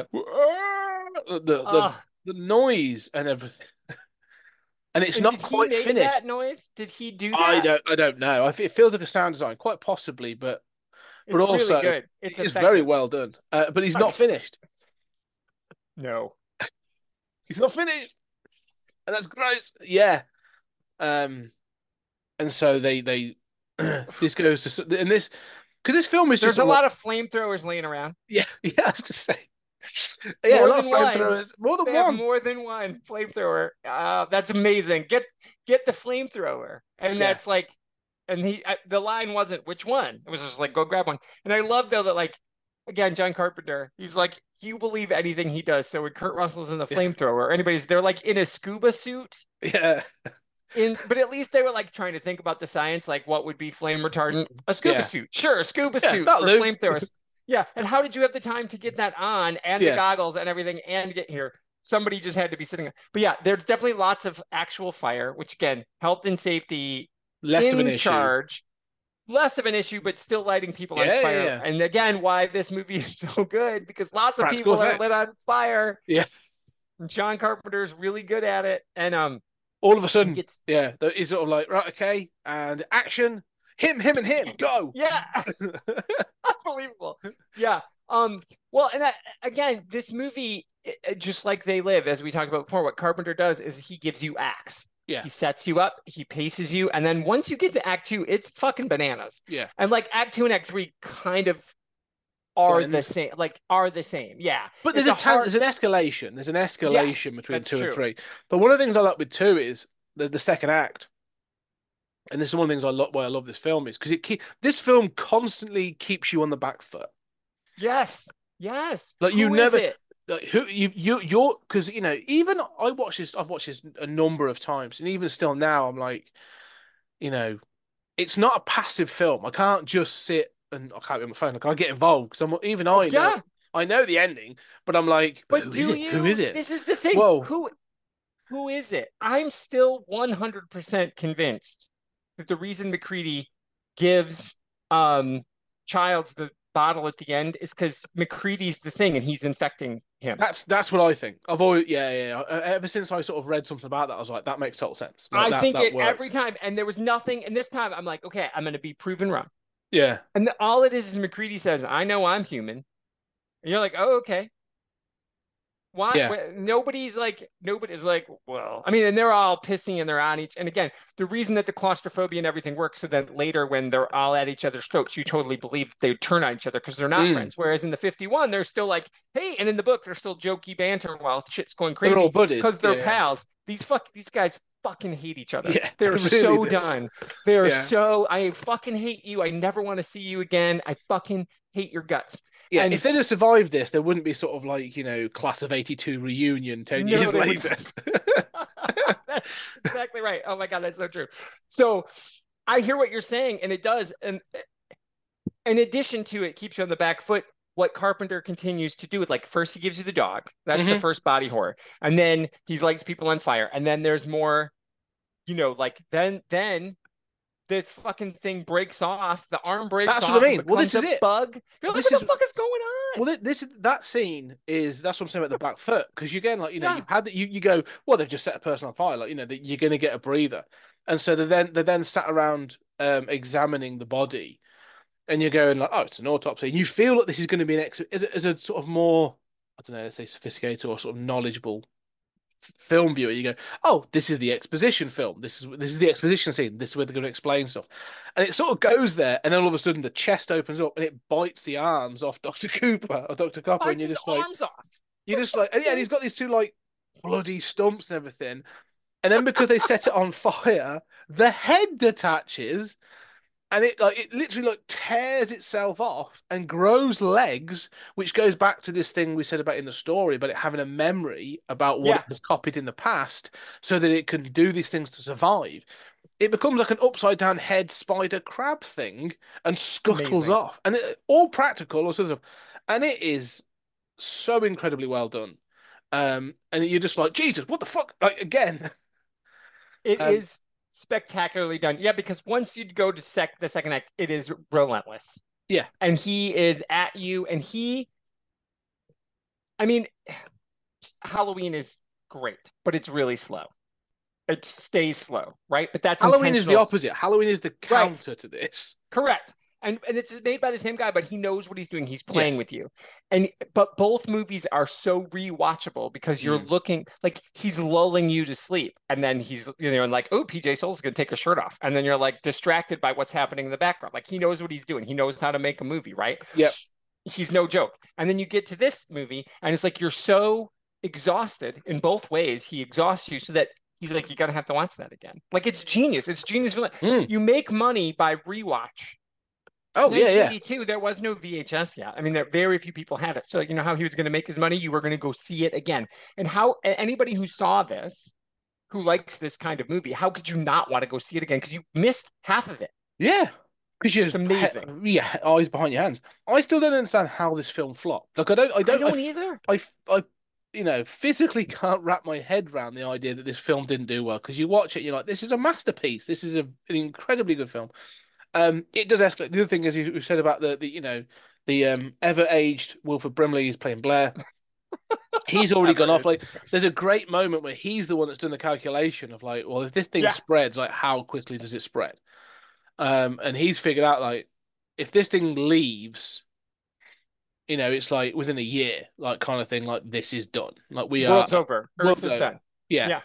the noise and everything, and it's not quite finished. That noise? Did he do that? I don't know. It feels like a sound design, quite possibly, but It's also really good. It's very well done. But he's not finished. No, He's not finished, and that's gross. Yeah. And so they this goes to and this because this film is there's just a lot of flamethrowers laying around. yeah I was just saying a lot of flamethrowers, more than one. More than one flamethrower. That's amazing. Get the flamethrower, and that's like, and the line wasn't which one. It was just like go grab one. And I love though that like again John Carpenter. He's like you believe anything he does. So when Kurt Russell's in the flamethrower, they're like in a scuba suit. Yeah. But at least they were like trying to think about the science, like what would be flame retardant? A scuba suit. Sure, a scuba suit for flamethrowers. Yeah. And how did you have the time to get that on and the goggles and everything and get here? Somebody just had to be sitting there. But yeah, there's definitely lots of actual fire, which again, health and safety less of an charge. Less of an issue, but still lighting people on fire. Yeah. And again, why this movie is so good, because lots of people are lit on fire. Yes. And John Carpenter's really good at it. And all of a sudden, he's sort of like, right, okay, and action, him, and him, go. Yeah. Unbelievable. Yeah. Well, and again, this movie, just like They Live, as we talked about before, what Carpenter does is he gives you acts. Yeah. He sets you up, he paces you, and then once you get to Act 2, it's fucking bananas. Yeah. And like Act 2 and Act 3 kind of are the same. Yeah. But there's there's an escalation. There's an escalation between 2 and 3. But one of the things I like with 2 is the second act. And this is one of the things why I love this film is because this film constantly keeps you on the back foot. Yes. Like you never like who you're because even I've watched this a number of times, and even still now I'm like, it's not a passive film. I can't just sit and I can't be on my phone. I can't get involved because I know the ending, but I'm like, but who is it? This is the thing. Whoa. Who is it? I'm still 100% convinced that the reason MacReady gives Childs the bottle at the end is because MacReady's the thing and he's infecting him. That's what I think. I've always ever since I sort of read something about that, I was like, that makes total sense. Like, I think it works every time, and there was nothing. And this time, I'm like, okay, I'm going to be proven wrong. Yeah. And all it is MacReady says, "I know I'm human," and you're like, "Oh, okay." Why? Yeah. Nobody's like, well, I mean, and they're all pissing and they're on each. And again, the reason that the claustrophobia and everything works so that later when they're all at each other's throats, you totally believe they would turn on each other because they're not friends. Whereas in the 51, they're still like, hey, and in the book, they're still jokey banter while shit's going crazy. They're all buddies. Because they're pals. These guys fucking hate each other. Yeah, they're really so done. They're so, I fucking hate you. I never want to see you again. I fucking hate your guts. Yeah, and if they'd have survived this, there wouldn't be sort of like, Class of 82 reunion 10 years later. That's exactly right. Oh my God, that's so true. So I hear what you're saying, and it does. And in addition to it keeps you on the back foot, what Carpenter continues to do with, like, first he gives you the dog. That's the first body horror. And then he lights people on fire. And then there's more, then this fucking thing breaks off. The arm breaks off. That's what I mean. Well, this is it. Bug. You're like, what the fuck is going on? Well, that scene is, that's what I'm saying about the back foot. Because again, like, you've had that, you go, well, they've just set a person on fire. Like, that you're going to get a breather. And so they then sat around examining the body. And you're going like, oh, it's an autopsy. And you feel like this is going to be as a sort of more, I don't know, let's say sophisticated or sort of knowledgeable film viewer. You go, oh, this is the exposition film. This is the exposition scene. This is where they're going to explain stuff. And it sort of goes there, and then all of a sudden the chest opens up and it bites the arms off Dr. Cooper or Dr. Copper, and you're just like, arms off. You're just like, and he's got these two like bloody stumps and everything. And then because they set it on fire, the head detaches. And it literally tears itself off and grows legs, which goes back to this thing we said about in the story, about it having a memory about what it was copied in the past, so that it can do these things to survive. It becomes like an upside down head spider crab thing and scuttles off, and all practical or sort of, and it is so incredibly well done. And you're just like, Jesus, what the fuck? Like, again. It is spectacularly done. Yeah, because once you go to the second act, it is relentless. Yeah. And he is at you, and I mean, Halloween is great, but it's really slow. It stays slow, right? But that's Halloween is the opposite. Halloween is the counter to this. Correct. And it's made by the same guy, but he knows what he's doing. He's playing with you. But both movies are so rewatchable because you're looking like he's lulling you to sleep. And then he's, like, oh, PJ Soul's going to take his shirt off. And then you're like distracted by what's happening in the background. Like, he knows what he's doing. He knows how to make a movie, right? Yep. He's no joke. And then you get to this movie and it's like, you're so exhausted in both ways. He exhausts you so that he's like, you're going to have to watch that again. Like, it's genius. It's genius. You make money by rewatch. Oh, yeah. 1982, there was no VHS yet. I mean, very few people had it. So, how he was going to make his money? You were going to go see it again. And how anybody who saw this, who likes this kind of movie, how could you not want to go see it again? Because you missed half of it. Yeah. Because it's amazing. Eyes behind your hands. I still don't understand how this film flopped. Like, I don't either. I physically can't wrap my head around the idea that this film didn't do well. Because you watch it, you're like, this is a masterpiece. This is an incredibly good film. It does escalate. The other thing is you said about the ever-aged Wilford Brimley is playing Blair. He's already gone off. Like, there's a great moment where he's the one that's done the calculation of like, well, if this thing spreads, like, how quickly does it spread? And he's figured out, like, if this thing leaves, it's like within a year, like, kind of thing. Like, this is done. Like, world's over. Earth is done. Yeah.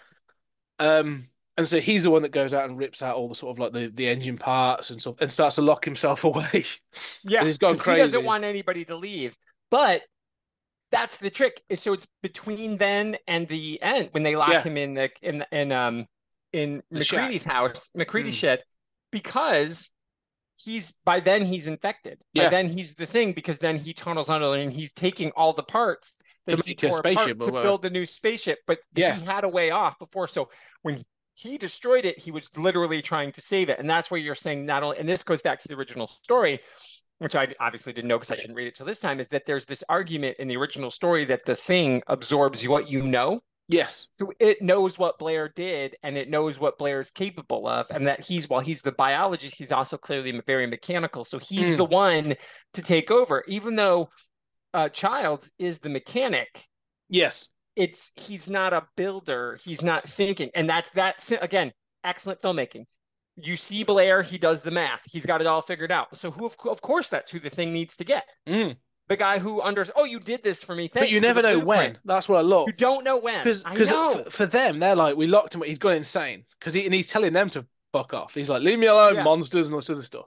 And so he's the one that goes out and rips out all the sort of like the engine parts and stuff and starts to lock himself away. Yeah, and he's gone crazy. He doesn't want anybody to leave. But that's the trick. So it's between then and the end when they lock him in MacReady's house, MacReady's shed, because by then he's infected. By then he's the thing, because then he tunnels under and he's taking all the parts to make a spaceship to build a new spaceship. But he had a way off before. So when he destroyed it, he was literally trying to save it. And that's where you're saying not only, and this goes back to the original story, which I obviously didn't know because I didn't read it till this time, is that there's this argument in the original story that the thing absorbs what you know. Yes. So it knows what Blair did and it knows what Blair is capable of. And that while he's the biologist, he's also clearly very mechanical. So he's the one to take over, even though Childs is the mechanic. Yes. He's not a builder. He's not thinking. And that's again, excellent filmmaking. You see Blair, he does the math. He's got it all figured out. So of course, that's who the thing needs to get. The guy who you did this for me. Thanks. But you never know when. That's what I love. You don't know when. Because for them, they're like, we locked him. He's gone insane. Because he's telling them to fuck off. He's like, leave me alone, monsters and all this other stuff.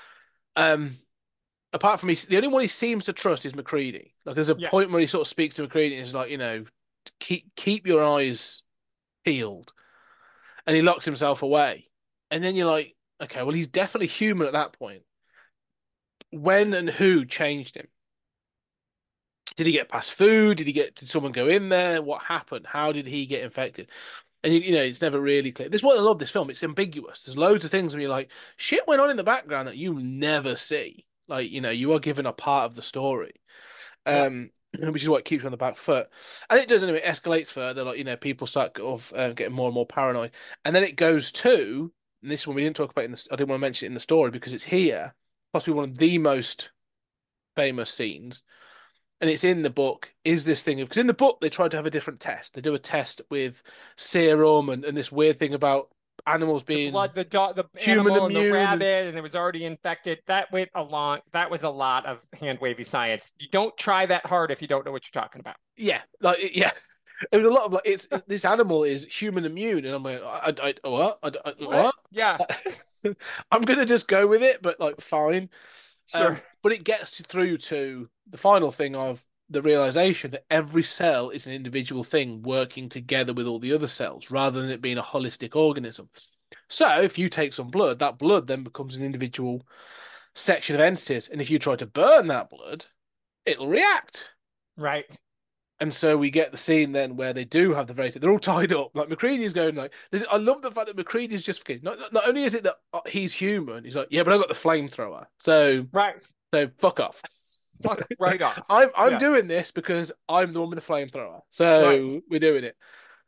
Apart from the only one he seems to trust is MacReady. Like, there's a point where he sort of speaks to MacReady and is like, keep your eyes peeled, and he locks himself away. And then you're like, okay, well, he's definitely human at that point. When and who changed him? Did he get past food? Did someone go in there? What happened? How did he get infected? And it's never really clear. This is what I love this film. It's ambiguous. There's loads of things where you're like, shit went on in the background that you never see. Like, you are given a part of the story. Which is what keeps you on the back foot. And it does, anyway, it escalates further. Like, people start getting more and more paranoid. And then it goes to, and this one we didn't talk about I didn't want to mention it in the story because it's here, possibly one of the most famous scenes. And it's in the book, is this thing because in the book they tried to have a different test. They do a test with serum and this weird thing about animals being the dog, the human animal, immune, and the rabbit, and it was already infected. That went along. That was a lot of hand wavy science. You don't try that hard if you don't know what you're talking about. Yeah, it was a lot of like this animal is human immune, and I'm like, what? Yeah, I'm gonna just go with it, but like, fine. Sure. But it gets through to the final thing of the realization that every cell is an individual thing working together with all the other cells rather than it being a holistic organism. So if you take some blood, that blood then becomes an individual section of entities. And if you try to burn that blood, it'll react. Right. And so we get the scene then where they do have they're all tied up. Like, MacReady's going like this. I love the fact that MacReady's just not only is it that he's human, he's like, yeah, but I've got the flamethrower. So right. So fuck off. Fuck right off. I'm doing this because I'm the one with the flamethrower. So we're doing it.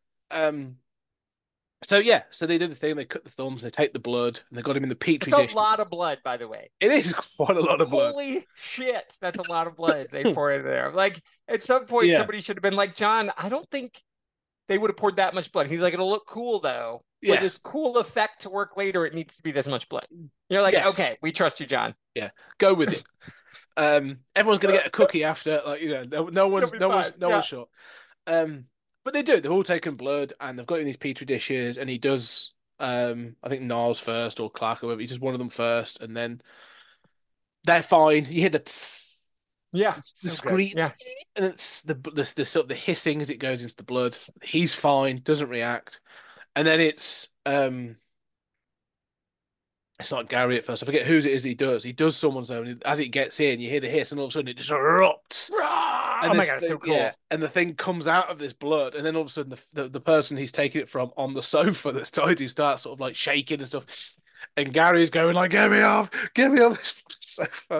So yeah, so they did the thing. They cut the thumbs. They take the blood, and they got him in the petri dish. It's a lot of blood, by the way. It is quite a lot of blood. Holy shit, that's a lot of blood they pour in there. Like at some point, somebody should have been like, John, I don't think they would have poured that much blood. He's like, it'll look cool though. For this cool effect to work later, it needs to be this much blood. You're like, okay, we trust you, John. Yeah, go with it. Everyone's gonna get a cookie after, like no one's sure. But they do. They've all taken blood and they've got it in these petri dishes. And he does, I think Niles first or Clark or whatever. He does one of them first, and then they're fine. You hear the screech, and it's the sort of the hissing as it goes into the blood. He's fine, doesn't react, and then it's not Gary at first. I forget whose it is he does. He does someone's own. As it gets in, you hear the hiss, and all of a sudden it just erupts. Oh my God, it's so cool. Yeah, and the thing comes out of this blood, and then all of a sudden the person he's taking it from on the sofa that's tied to starts sort of like shaking and stuff. And Gary's going like, get me off this sofa.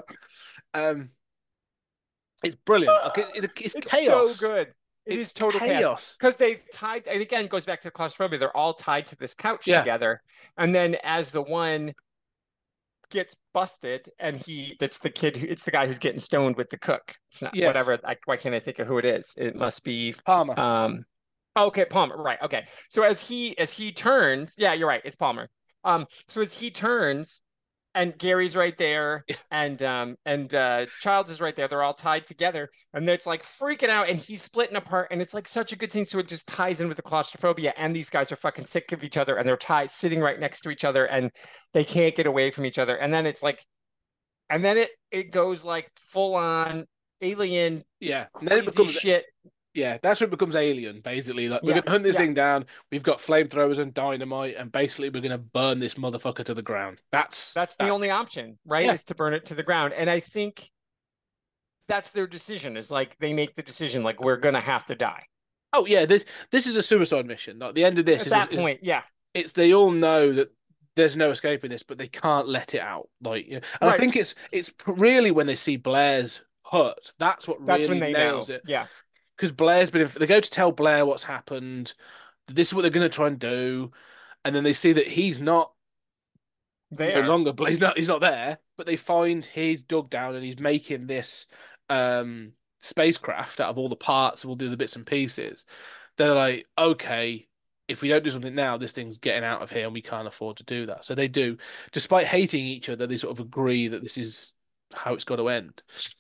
It's brilliant. Like, it's chaos. So good. It's total chaos. Because they've tied, and again, it goes back to the claustrophobia. They're all tied to this couch together. And then as the one gets busted, and it's the guy who's getting stoned with the cook. It's not whatever. Why can't I think of who it is? It must be Palmer. Okay, Palmer. Right. Okay. So as he turns, yeah, you're right. It's Palmer. So as he turns, and Gary's right there, and Childs is right there. They're all tied together, and it's like freaking out, and he's splitting apart, and it's like such a good scene. So it just ties in with the claustrophobia, and these guys are fucking sick of each other, and they're sitting right next to each other, and they can't get away from each other. And then it's like, and then it goes like full on alien, and then it becomes shit. Yeah, that's when it becomes Alien, basically. Like, we're going to hunt this thing down. We've got flamethrowers and dynamite, and basically we're going to burn this motherfucker to the ground. That's the only option, right? Is to burn it to the ground. And I think that's their decision, is like they make the decision, like, we're going to have to die. Oh, yeah, this is a suicide mission. Like, the end of this At that point, it's they all know that there's no escaping this, but they can't let it out. Like, and I think it's really when they see Blair's hut, that's really when they nails know. it. Yeah. Because Blair's they go to tell Blair what's happened. This is what they're going to try and do, and then they see that he's not there no longer. But he's not there. But they find he's dug down and he's making this spacecraft out of all the parts of all the other bits and pieces. They're like, okay, if we don't do something now, this thing's getting out of here, and we can't afford to do that. So they do, despite hating each other, they sort of agree that this is how it's got to end.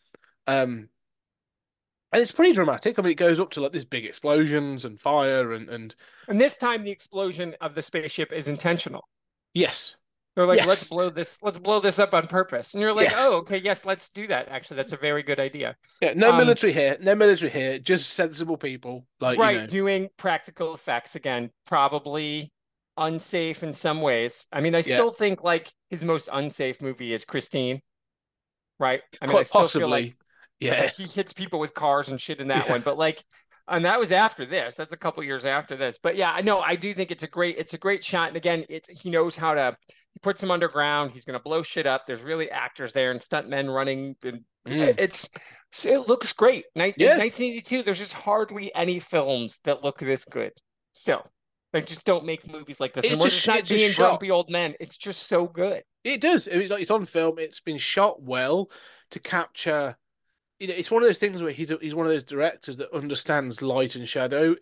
And it's pretty dramatic. I mean, it goes up to like these big explosions and fire and this time the explosion of the spaceship is intentional. Yes. They're like, let's blow this up on purpose. And you're like, oh, okay, yes, let's do that. Actually, that's a very good idea. Yeah, no military here, just sensible people. Like doing practical effects again, probably unsafe in some ways. I mean, I still think like his most unsafe movie is Christine. Right? I mean, I still feel like he hits people with cars and shit in that one, but like, and that was after this. That's a couple years after this. But yeah, I know. I do think it's a great shot. And again, he knows how to. He puts them underground. He's going to blow shit up. There's really actors there and stuntmen running. And it looks great. 1982. There's just hardly any films that look this good. Still, they just don't make movies like this. And we're just not being grumpy old men. It's just so good. It does. It's on film. It's been shot well to capture. It's one of those things where he's one of those directors that understands light and shadow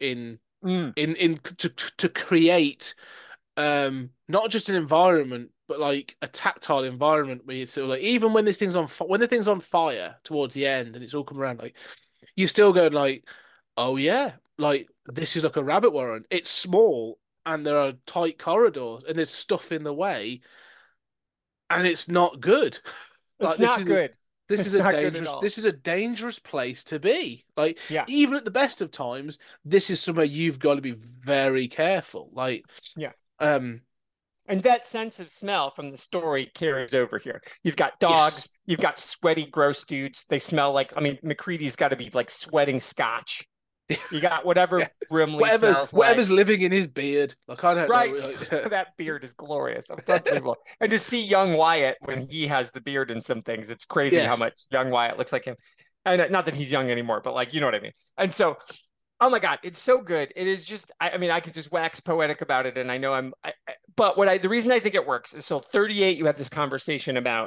to create not just an environment, but like a tactile environment where you sort of like, even when the thing's on fire towards the end and it's all come around, like you still go like, oh yeah, like this is like a rabbit warren. It's small and there are tight corridors and there's stuff in the way, and it's not good. It's not good. This is a dangerous place to be. Like, even at the best of times, this is somewhere you've got to be very careful. Like, and that sense of smell from the story carries over here. You've got dogs, you've got sweaty, gross dudes. They smell like, I mean, McCready's got to be like sweating scotch. You got whatever Yeah. Brimley smells like. Whatever's living in his beard. Like, I don't Right. know. Like, That beard is glorious. It's unbelievable. And to see young Wyatt when he has the beard in some things, it's crazy how Yes. much young Wyatt looks like him. And not that he's young anymore, but like, you know what I mean? And so, oh my God, it's so good. It is just, I mean, I could just wax poetic about it. And I know but the reason I think it works is, so 38, you have this conversation about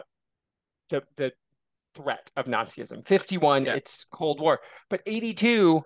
the threat of Nazism. 51, Yeah. it's Cold War. But 82,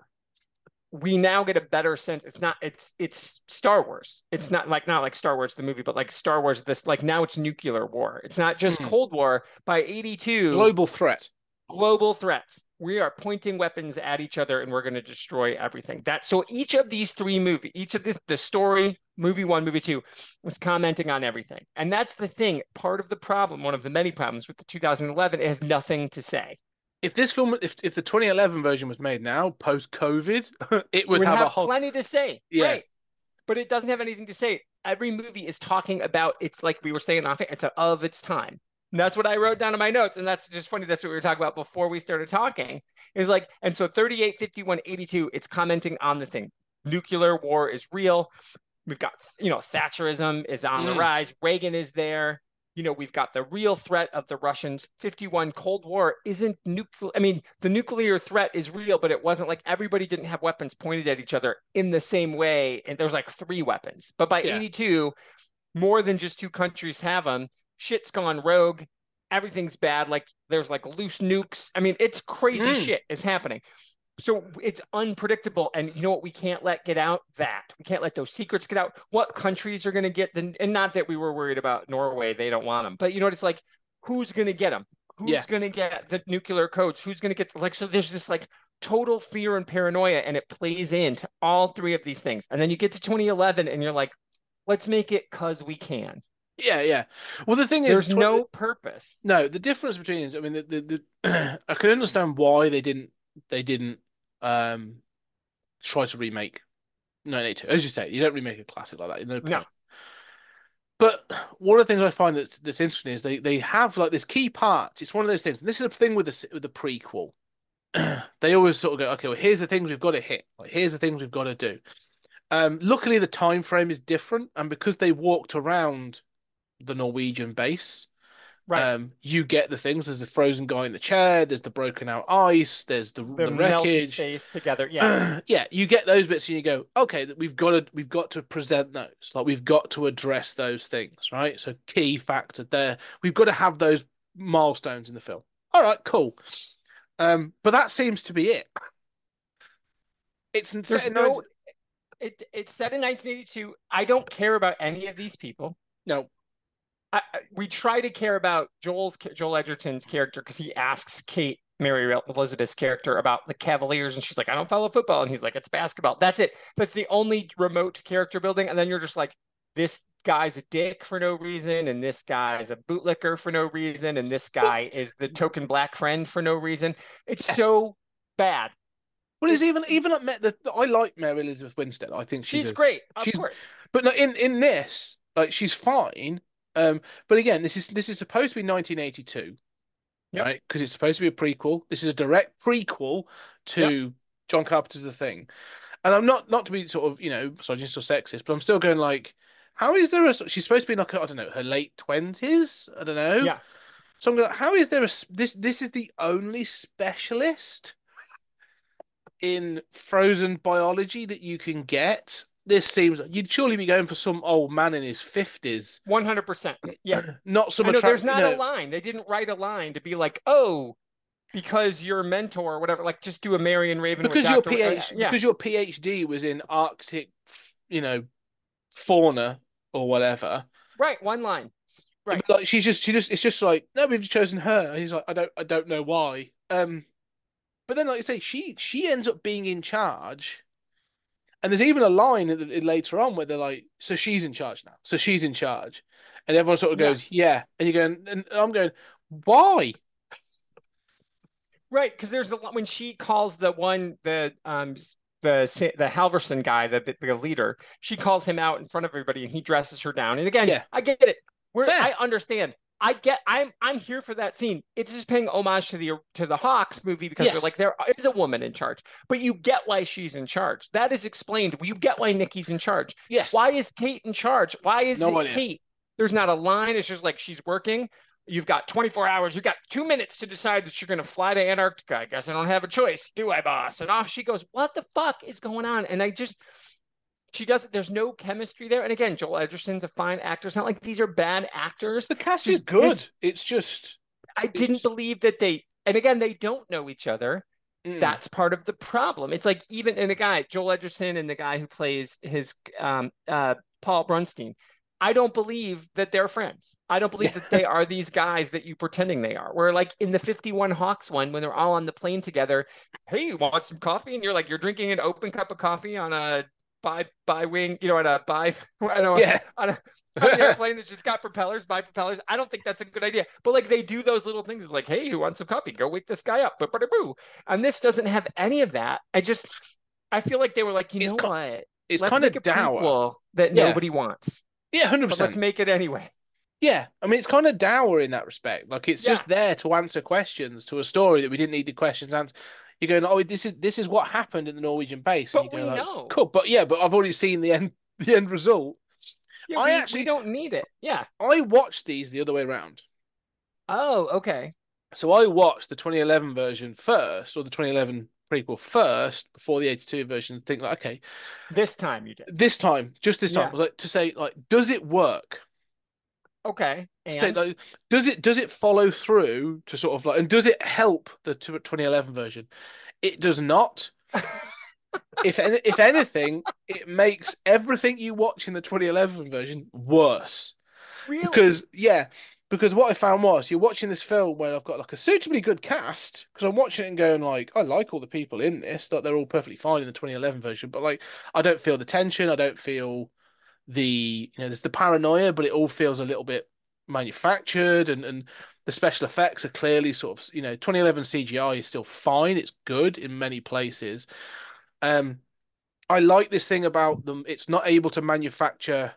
we now get a better sense. It's Star Wars. It's not like Star Wars the movie, but like Star Wars, this, like, now it's nuclear war. It's not just Cold War. By 82, global threat. global threats. We are pointing weapons at each other and we're going to destroy everything. So each of these three movies, each of the story, movie 1, movie 2, was commenting on everything. And that's the thing. Part of the problem, one of the many problems with the 2011, it has nothing to say. If this film, if the 2011 version was made now, post COVID, it would have a whole plenty to say. Yeah. Right. But it doesn't have anything to say. Every movie is talking about, it's like we were saying off, it's of its time. And that's what I wrote down in my notes. And that's just funny. That's what we were talking about before we started talking. Is like, and so 38, 51, 82, it's commenting on the thing. Nuclear war is real. We've got, Thatcherism is on the rise. Reagan is there. We've got the real threat of the Russians. 51, Cold War isn't nuclear. I mean, the nuclear threat is real, but it wasn't like everybody didn't have weapons pointed at each other in the same way. And there's like 3 weapons. But by 82, more than just 2 countries have them. Shit's gone rogue. Everything's bad. Like, there's like loose nukes. I mean, it's crazy shit is happening. So it's unpredictable. And you know what? We can't let get out that. We can't let those secrets get out. What countries are going to get them? And not that we were worried about Norway. They don't want them. But you know what? It's like, who's going to get them? Who's going to get the nuclear codes? Who's going to get, so there's this like total fear and paranoia, and it plays into all 3 of these things. And then you get to 2011 and you're like, let's make it because we can. Yeah. Well, the thing is, there's no purpose. No, the difference between is, I mean, the I can understand why they didn't try to remake 1982. As you say, you don't remake a classic like that. No. But one of the things I find that's interesting is they have like this key parts. It's one of those things, and this is a thing with the prequel. They always sort of go, okay, well, here's the things we've got to hit. Like, here's the things we've got to do. Luckily, the time frame is different, and because they walked around the Norwegian base, right? You get the things. There's the frozen guy in the chair. There's the broken out ice. There's the wreckage. Face together. Yeah, yeah. You get those bits, and you go, okay, we've got to present those. Like, we've got to address those things, right? So key factor there. We've got to have those milestones in the film. All right, cool. But that seems to be it. It's set in it's set in 1982. I don't care about any of these people. No. We try to care about Joel Edgerton's character because he asks Kate, Mary Elizabeth's character, about the Cavaliers, and she's like, I don't follow football, and he's like, it's basketball. That's it. That's the only remote character building, and then you're just like, this guy's a dick for no reason, and this guy's a bootlicker for no reason, and this guy is the token black friend for no reason. It's so bad. Well, it's even I like Mary Elizabeth Winstead. I think she's great, of course. But no, in this, like, she's fine. But again, this is supposed to be 1982, right? Because it's supposed to be a prequel. This is a direct prequel to John Carpenter's The Thing. And I'm not to be sort of, misogynist or sexist, but I'm still going like, how is there she's supposed to be like, I don't know, her late 20s? I don't know. Yeah. So I'm going, how is there this is the only specialist in frozen biology that you can get? This seems you'd surely be going for some old man in his 50s. 100%. Yeah. Not some there's not a line. They didn't write a line to be like, oh, because your mentor or whatever, like, just do a Marion Raven because your PhD was in Arctic, fauna or whatever. Right, one line. Right. Like, she just it's just like, no, we've chosen her. And he's like, I don't know why. But then, like you say, she ends up being in charge. And there's even a line later on where they're like, so she's in charge now. So she's in charge. And everyone sort of goes, yeah. And you're going, and I'm going, why? Right, because there's when she calls the Halverson guy, the leader, she calls him out in front of everybody and he dresses her down. And again, I get it. I understand. I'm here for that scene. It's just paying homage to the Hawks movie because Yes. they're like, there is a woman in charge, but you get why she's in charge. That is explained. You get why Nikki's in charge. Yes. Why is Kate in charge? Why is No it idea. Kate? There's not a line. It's just like she's working. You've got 24 hours. You've got 2 minutes to decide that you're going to fly to Antarctica. I guess I don't have a choice, do I, boss? And off she goes. What the fuck is going on? And she doesn't, there's no chemistry there. And again, Joel Edgerson's a fine actor. It's not like these are bad actors. The cast is good. It's just... I didn't believe that and again, they don't know each other. That's part of the problem. It's like and a guy, Joel Edgerton and the guy who plays his Paul Brunstein, I don't believe that they're friends. I don't believe that they are these guys that you pretending they are. Where like in the 51 Hawks one, when they're all on the plane together, hey, you want some coffee? And you're drinking an open cup of coffee on a bi-wing, on an airplane that's just got propellers. I don't think that's a good idea. But like they do those little things like, hey, who wants some coffee? Go wake this guy up. And this doesn't have any of that. I feel like they were like, what? It's Let's kind make of a dour prequel that nobody wants. Yeah, 100%. But let's make it anyway. Yeah, I mean, it's kind of dour in that respect. Like, it's just there to answer questions to a story that we didn't need the questions answered. You're going, oh, this is what happened in the Norwegian base. But and you we go, like, know. Cool, but I've already seen the end result. Yeah, we don't need it. Yeah. I watched these the other way around. Oh, okay. So I watched the 2011 version first, or the 2011 prequel first, before the 82 version. Think like, okay, this time you did. This time, like to say, like, does it work? Okay. Say, like, does it follow through to sort of like, and does it help the 2011 version? It does not. If anything, it makes everything you watch in the 2011 version worse. Really? Because what I found was you're watching this film where I've got like a suitably good cast, because I'm watching it and going like, I like all the people in this, that they're all perfectly fine in the 2011 version, but like I don't feel the tension, I don't feel there's the paranoia, but it all feels a little bit manufactured, and the special effects are clearly sort of 2011 CGI is still fine, it's good in many places. I like this thing about them, it's not able to manufacture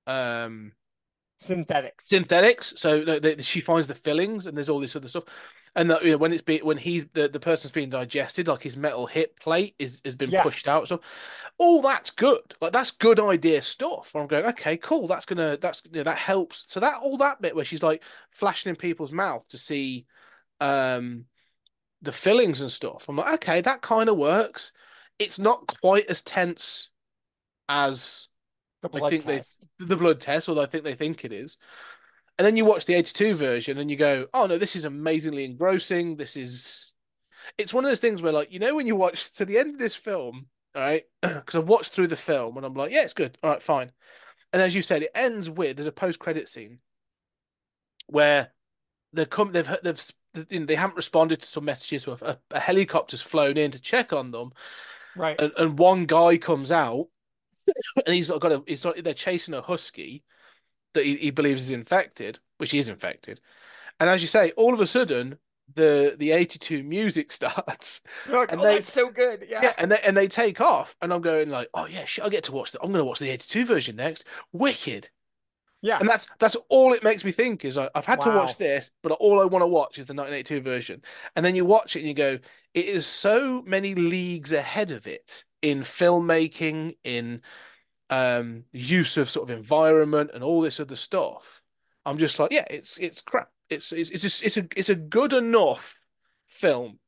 synthetics. So she finds the fillings, and there's all this other stuff, and that, when the person's being digested, like his metal hip plate has been pushed out. So all that's good. Like that's good idea stuff. I'm going, okay, cool. That helps. So all that bit where she's like flashing in people's mouth to see the fillings and stuff. I'm like, okay, that kind of works. It's not quite as tense as the blood test. The blood test, although I think they think it is. And then you watch the 82 version and you go, oh no, this is amazingly engrossing. It's one of those things where, like, when you watch to the end of this film, all right, because I've watched through the film and I'm like, yeah, it's good. All right, fine. And as you said, it ends with, there's a post-credit scene where they haven't responded to some messages, so a helicopter's flown in to check on them. Right. And one guy comes out and they're chasing a husky that he believes is infected, which is infected. And as you say, all of a sudden the 82 music starts. Like, and that's so good. Yeah. And they take off, and I'm going like, oh yeah, shit, I get to watch that. I'm going to watch the 82 version next. Wicked. Yeah. And that's all it makes me think is I've had to watch this, but all I want to watch is the 1982 version. And then you watch it and you go, it is so many leagues ahead of it in filmmaking, in use of sort of environment and all this other stuff. I'm just like, yeah, it's crap. It's a good enough film,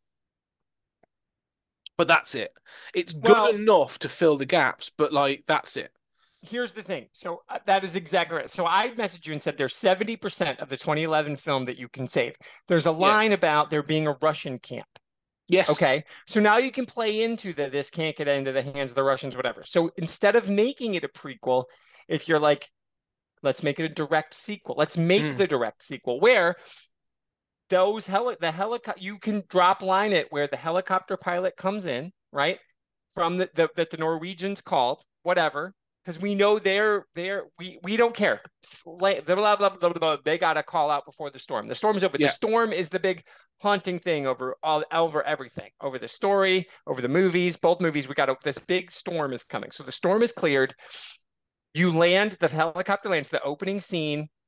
but that's it. It's good enough to fill the gaps, but like that's it. Here's the thing. So that is exactly right. So I messaged you and said there's 70% of the 2011 film that you can save. There's a line about there being a Russian camp. Yes. Okay. So now you can play into this can't get into the hands of the Russians, whatever. So instead of making it a prequel, if you're like, let's make it a direct sequel. Let's make the direct sequel where the helicopter, you can drop line it where the helicopter pilot comes in, right? From that the Norwegians called, whatever. Because we know we don't care. Blah, blah, blah, blah, blah. They got to call out before the storm. The storm's over. Yeah. The storm is the big haunting thing over everything, over the story, over the movies, both movies. This big storm is coming. So the storm is cleared. You land, the helicopter lands, the opening scene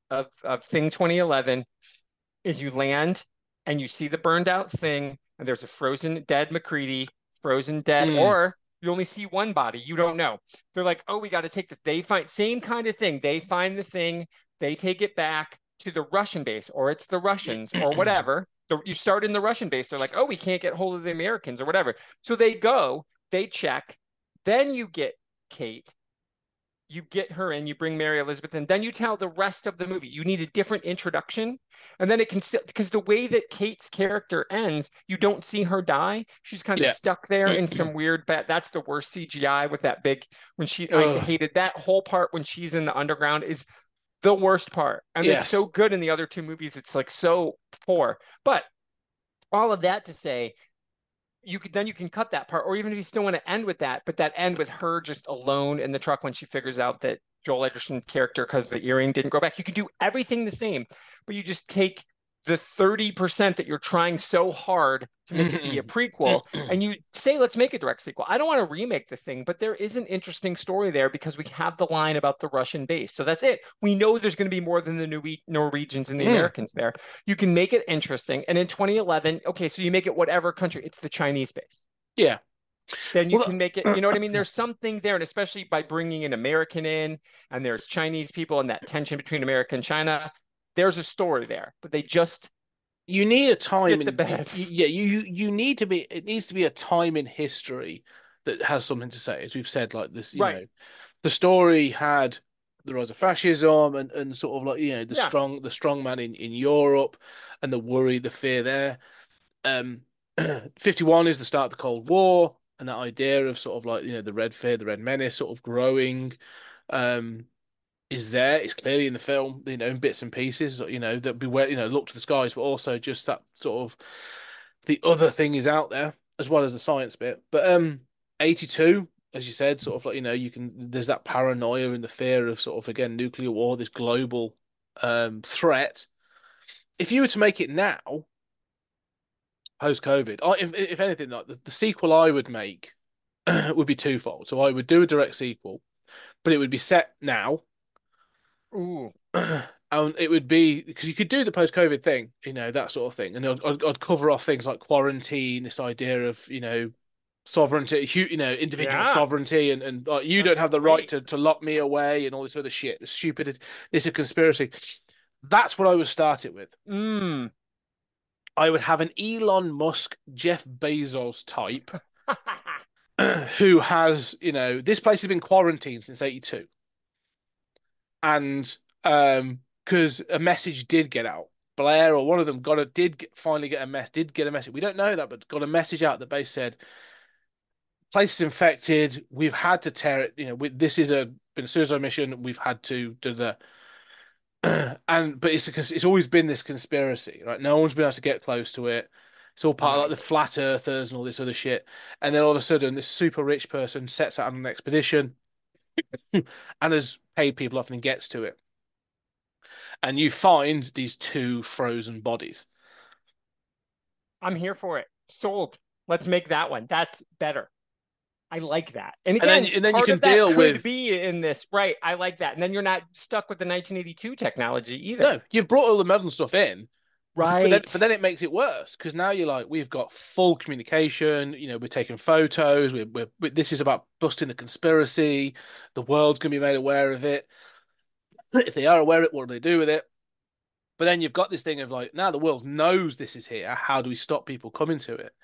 of Thing 2011 is you land and you see the burned out Thing, and there's a frozen dead MacReady, frozen dead, or you only see one body. You don't know. They're like, oh, we got to take this. They find same kind of thing. They find the Thing. They take it back to the Russian base, or it's the Russians, or whatever. You start in the Russian base. They're like, oh, we can't get hold of the Americans or whatever. So they go, they check. Then you get Kate. You get her in, you bring Mary Elizabeth in, then you tell the rest of the movie. You need a different introduction. And then it can still, because the way that Kate's character ends, you don't see her die. She's kind of stuck there in some weird that's the worst CGI with that big, when I hated that whole part when she's in the underground is the worst part. And it's so good in the other two movies. It's like so poor. But all of that to say, you can cut that part, or even if you still want to end with that, but that end with her just alone in the truck when she figures out that Joel Edgerton's character, because the earring didn't grow back. You can do everything the same, but you just take the 30% that you're trying so hard to make it be a prequel, and you say, let's make a direct sequel. I don't want to remake the Thing, but there is an interesting story there because we have the line about the Russian base. So that's it. We know there's going to be more than the Norwegians and the Americans there. You can make it interesting. And in 2011, okay, so you make it whatever country, it's the Chinese base. Yeah. Then you can make it, you know what I mean? There's something there, and especially by bringing an American in, and there's Chinese people and that tension between America and China, there's a story there, but they just you need a time in the bed. You need to be. It needs to be a time in history that has something to say, as we've said. Like this, you know, the story had the rise of fascism and sort of like the strong man in Europe and the worry, the fear there. 51 is the start of the Cold War, and that idea of sort of like the Red Fear, the Red Menace, sort of growing. Is there? It's clearly in the film, in bits and pieces, that beware, look to the skies, but also just that sort of the other thing is out there as well as the science bit. But 82, as you said, sort of like there's that paranoia and the fear of sort of again nuclear war, this global threat. If you were to make it now, post COVID, if anything, like the sequel I would make would be twofold. So I would do a direct sequel, but it would be set now. Ooh. And it would be because you could do the post-COVID thing, that sort of thing, and I'd cover off things like quarantine, this idea of sovereignty, individual sovereignty, and you don't have the right to lock me away, and all this other shit. The stupid, this is a conspiracy. That's what I would start it with. I would have an Elon Musk, Jeff Bezos type, who has this place has been quarantined since 82. And because a message did get out, Blair or one of them finally get a message. We don't know that, but got a message out that basically said, place is infected. We've had to tear it. This is been a suicide mission. We've had to do that. But it's always been this conspiracy, right? No one's been able to get close to it. It's all part of like the flat earthers and all this other shit. And then all of a sudden, this super rich person sets out on an expedition and has paid people off and gets to it. And you find these two frozen bodies. I'm here for it. Sold. Let's make that one. That's better. I like that. And again, and then you can deal with be in this, right? I like that. And then you're not stuck with the 1982 technology either. No, you've brought all the modern stuff in. Right. But then it makes it worse because now you're like, we've got full communication. We're taking photos. This is about busting the conspiracy. The world's going to be made aware of it. If they are aware of it, what do they do with it? But then you've got this thing of like, now the world knows this is here. How do we stop people coming to it?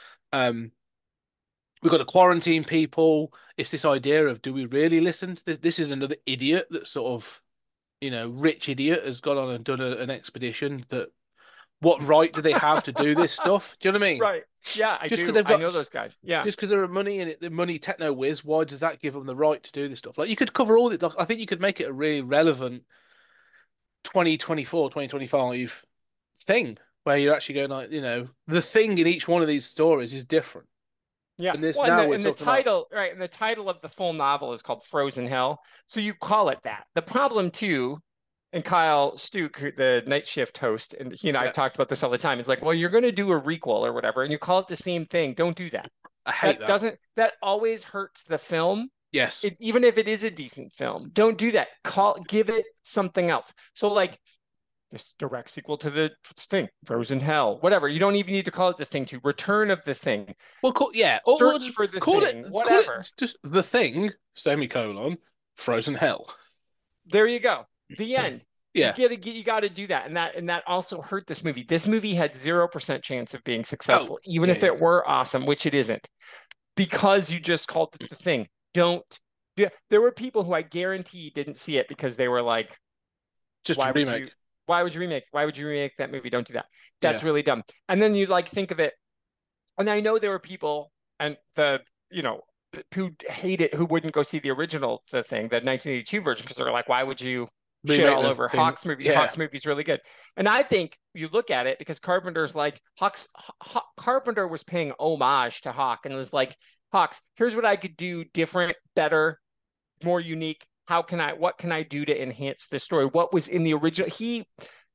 We've got to quarantine people. It's this idea of, do we really listen to this? This is another idiot that sort of, rich idiot has gone on and done an expedition that. What right do they have to do this stuff? Do you know what I mean? Right. Yeah, I know those guys. Yeah. Just because they're money and the money techno whiz, why does that give them the right to do this stuff? Like you could cover all the. I think you could make it a really relevant 2024, 2025 thing where you're actually going like, the thing in each one of these stories is different. Yeah. And this the title, right? And the title of the full novel is called Frozen Hell. So you call it that. The problem too. And Kyle Stuke, the Night Shift host, and he and I have talked about this all the time. It's like, well, you're going to do a requel or whatever, and you call it the same thing. Don't do that. I hate that. That always hurts the film. Yes. Even if it is a decent film, don't do that. Give it something else. So like this direct sequel to the Thing, Frozen Hell, whatever. You don't even need to call it The Thing 2, Return of the Thing. Well, Search for the Thing, whatever. Just The Thing, semicolon, Frozen Hell. There you go. The end. Yeah. You got to do that. And that also hurt this movie. This movie had 0% chance of being successful, even if it were awesome, which it isn't. Because you just called it The Thing. There were people who I guarantee didn't see it because they were like, just a remake. Why would you remake? Why would you remake that movie? Don't do that. That's really dumb. And then you like think of it. And I know there were people and who hate it, who wouldn't go see the original, The Thing, the 1982 version, because they're like, why would you shit all over Hawk's movie? Yeah. Hawk's movie is really good. And I think you look at it because Carpenter's like, Carpenter was paying homage to Hawk and was like, Hawks, here's what I could do different, better, more unique. What can I do to enhance the story? What was in the original? He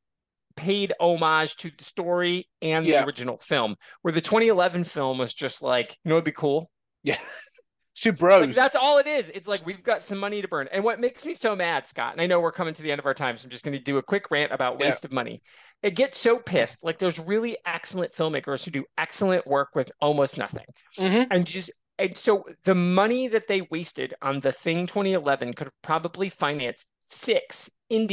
paid homage to the story and the original film, where the 2011 film was just like, it'd be cool. Yeah. Two bros. Like, that's all it is. It's like, we've got some money to burn. And what makes me so mad, Scott, and I know we're coming to the end of our time, so I'm just going to do a quick rant about waste of money. It gets so pissed. Like, there's really excellent filmmakers who do excellent work with almost nothing. Mm-hmm. And so the money that they wasted on The Thing 2011 could have probably financed 6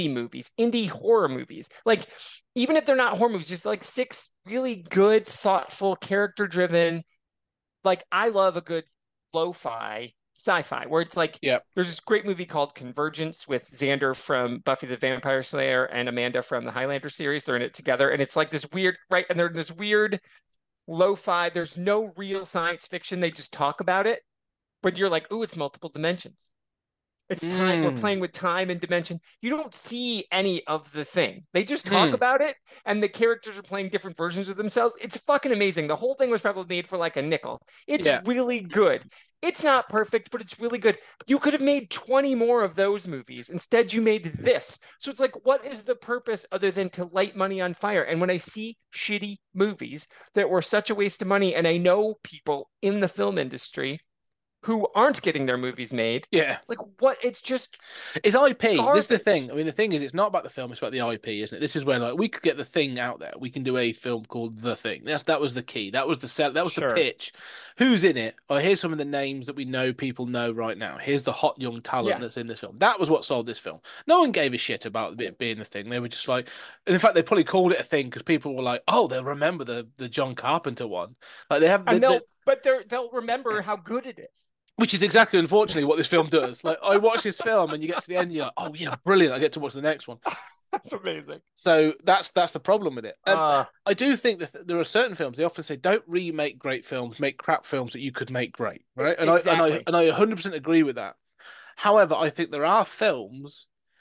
indie horror movies. Like, even if they're not horror movies, just like 6 really good, thoughtful, character-driven. Like, I love a good lo-fi sci-fi where it's like, there's this great movie called Convergence with Xander from Buffy the Vampire Slayer and Amanda from the Highlander series. They're in it together. And it's like this weird, right? And they're in this weird lo-fi. There's no real science fiction. They just talk about it. But you're like, ooh, it's multiple dimensions. It's time. We're playing with time and dimension. You don't see any of The Thing. They just talk about it, and the characters are playing different versions of themselves. It's fucking amazing. The whole thing was probably made for like a nickel. It's really good. It's not perfect, but it's really good. You could have made 20 more of those movies. Instead, you made this. So it's like, what is the purpose other than to light money on fire? And when I see shitty movies that were such a waste of money, and I know people in the film industry who aren't getting their movies made. Yeah. Like, what? It's just... It's IP. Garbage. This is the thing. I mean, the thing is, it's not about the film, it's about the IP, isn't it? This is where, like, we could get The Thing out there. We can do a film called The Thing. That was the key. That was the sell. That was the pitch. Who's in it? Oh, here's some of the names that we know people know right now. Here's the hot young talent that's in this film. That was what sold this film. No one gave a shit about it being The Thing. They were just like... And in fact, they probably called it a thing because people were like, oh, they'll remember the John Carpenter one. Like, they have... But they'll remember how good it is. Which is exactly, unfortunately, what this film does. Like, I watch this film and you get to the end, you're like, oh, yeah, brilliant. I get to watch the next one. That's amazing. So that's the problem with it. I do think that there are certain films, they often say, don't remake great films, make crap films that you could make great, right? And exactly. I 100% agree with that. However, I think there are films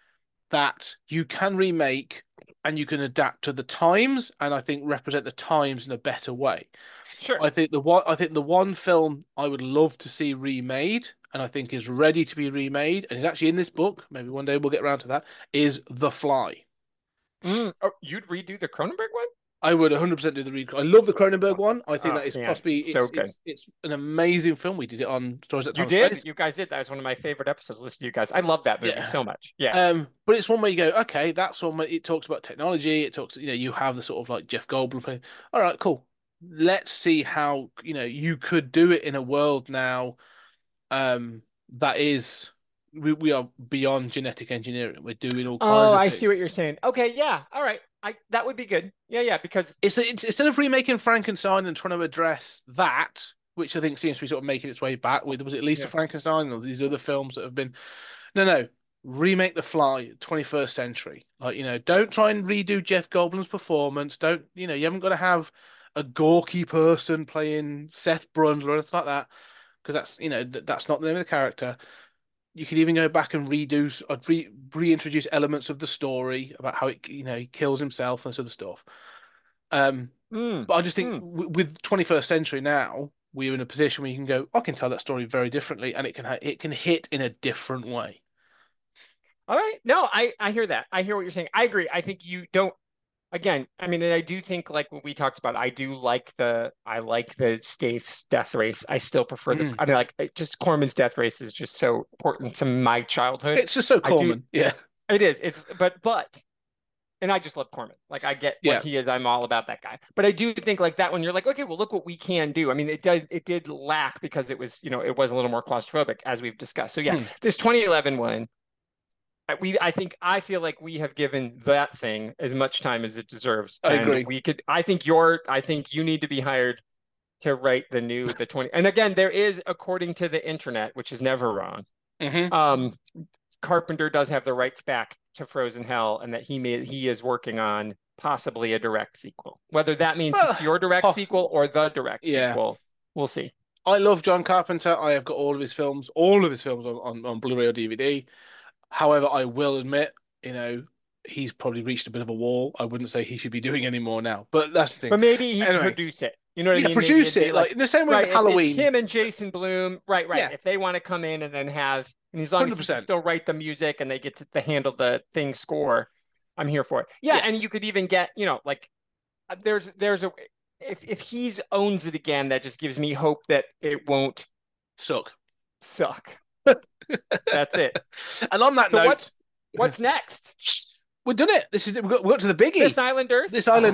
that you can remake and you can adapt to the times, and I think represent the times in a better way. Sure. I think the one film I would love to see remade, and I think is ready to be remade, and is actually in this book, maybe one day we'll get around to that, is The Fly. Oh, you'd redo the Cronenberg one? I would 100% do the read. I love the Cronenberg one. I think that is possibly so good. It's an amazing film. We did it on Stories That Time You did. Space. You guys did. That was one of my favorite episodes. Listen to you guys. I love that movie so much. Yeah. But it's one where you go, okay, that's one where it talks about technology. It talks, you have the sort of like Jeff Goldblum playing. All right, cool. Let's see how you could do it in a world now. That is. We are beyond genetic engineering. We're doing all kinds of things. I see what you're saying. Okay, yeah. All right. That would be good. Yeah, because it's instead of remaking Frankenstein and trying to address that, which I think seems to be sort of making its way back with, was it Lisa Frankenstein or these other films that have been no, remake The Fly, 21st century. Like, don't try and redo Jeff Goldblum's performance. Don't, you haven't got to have a gawky person playing Seth Brundle or anything like that, because that's not the name of the character. You could even go back and reintroduce elements of the story about how he kills himself and sort of stuff. But I just think with 21st century now, we're in a position where you can go, I can tell that story very differently, and it can hit in a different way. All right. No, I hear that. I hear what you're saying. I agree. I think you don't. again, I mean, and I do think like what we talked about, I like the Stath's death race. I still prefer I mean, like just Corman's death race is just so important to my childhood. It's just so Corman. Yeah. It is. But and I just love Corman. Like I get what he is. I'm all about that guy. But I do think like that one, you're like, okay, well, look what we can do. I mean, it did lack because it was, it was a little more claustrophobic as we've discussed. So yeah, this 2011 one, I feel like we have given that thing as much time as it deserves. I agree. I think you need to be hired to write the 20. And again, there is, according to the internet, which is never wrong. Carpenter does have the rights back to Frozen Hell, and that he is working on possibly a direct sequel. Whether that means it's your direct sequel or the direct sequel, we'll see. I love John Carpenter. I have got all of his films on Blu-ray or DVD. However, I will admit, he's probably reached a bit of a wall. I wouldn't say he should be doing any more now, but that's the thing. But maybe he can produce it. You know what I mean? Produce it like in the same way with Halloween. It's him and Jason Blum, right? Yeah. If they want to come in and then have, and as long as he can still write the music and they get to handle the thing score, I'm here for it. Yeah, and you could even get, like there's a if he's owns it again, that just gives me hope that it won't suck. That's it. And on that note, what's next? We've done it. We got to the biggie. This Island Earth.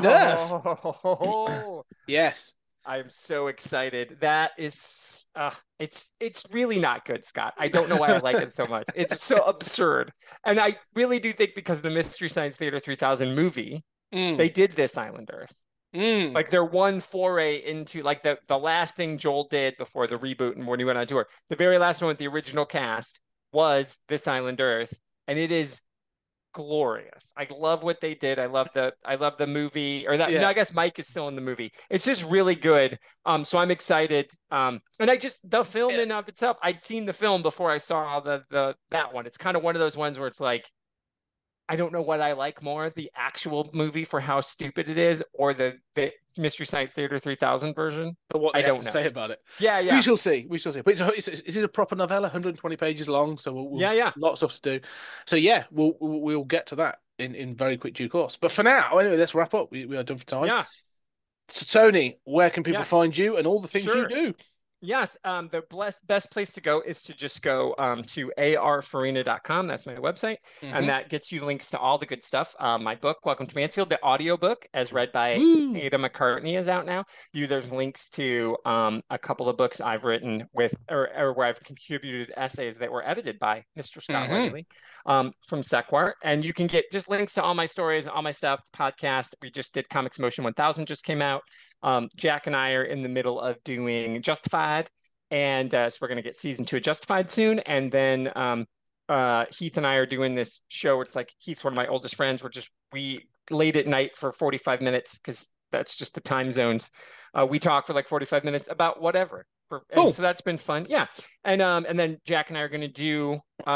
Yes. I'm so excited. That is, it's really not good, Scott. I don't know why I like it so much. It's so absurd, and I really do think because of the Mystery Science Theater 3000 movie, they did This Island Earth. Like their one foray into like the last thing Joel did before the reboot and when he went on tour. The very last one with the original cast was This Island Earth, and it is glorious. I love what they did. I love the movie, or that. Yeah. I guess Mike is still in the movie. It's just really good. So I'm excited. And the film in of itself, I'd seen the film before I saw that one. It's kind of one of those ones where it's like, I don't know what I like more, the actual movie for how stupid it is, or the Mystery Science Theater 3000 version. But what I don't know. Say about it. Yeah. We shall see. But it's a proper novella, 120 pages long. So we'll lots of stuff to do. So yeah, we'll get to that in very quick due course. But for now, anyway, let's wrap up. We are done for time. Yeah. So Tony, where can people find you and all the things you do? Yes, the best place to go is to just go to arfarina.com. That's my website. And that gets you links to all the good stuff. My book, Welcome to Mansfield, the audiobook, as read by Ada McCartney, is out now. There's links to a couple of books I've written with, or where I've contributed essays that were edited by Mr. Scott Whiteley from Sequart. And you can get just links to all my stories, all my stuff, podcast. We just did Comics Motion 1000 just came out. Jack and I are in the middle of doing Justified, and so we're going to get season 2 of Justified soon. And then Heath and I are doing this show where it's like, Heath's one of my oldest friends. We late at night for 45 minutes because that's just the time zones. We talk for like 45 minutes about whatever. So that's been fun. Yeah. And then Jack and I are going to do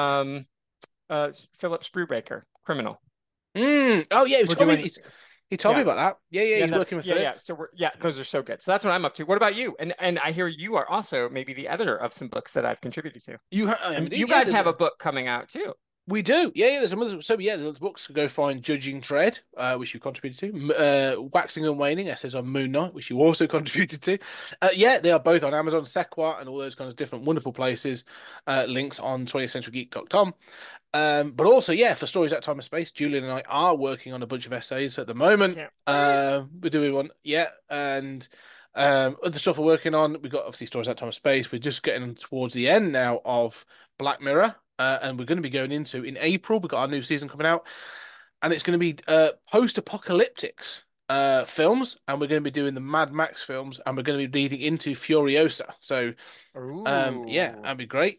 Phillips Brubaker, Criminal. Oh yeah, he told me about that. Yeah, he's working with it. Yeah, so those are so good. So that's what I'm up to. What about you? And I hear you are also maybe the editor of some books that I've contributed to. You guys have a book coming out too. We do. Yeah, there's some other. So there's books to go find. Judging Dread, which you contributed to. Waxing and Waning, essays on Moon Knight, which you also contributed to. They are both on Amazon, Sequart, and all those kinds of different wonderful places. Links on 20thCenturyGeek.com. But also, for Stories Out of Time and Space, Julian and I are working on a bunch of essays at the moment. We're doing one, and other stuff we're working on. We've got obviously Stories Out of Time and Space. We're just getting towards the end now of Black Mirror, and we're going to be going into in April. We've got our new season coming out, and it's going to be post-apocalyptics films, and we're going to be doing the Mad Max films, and we're going to be leading into Furiosa. So, that'd be great.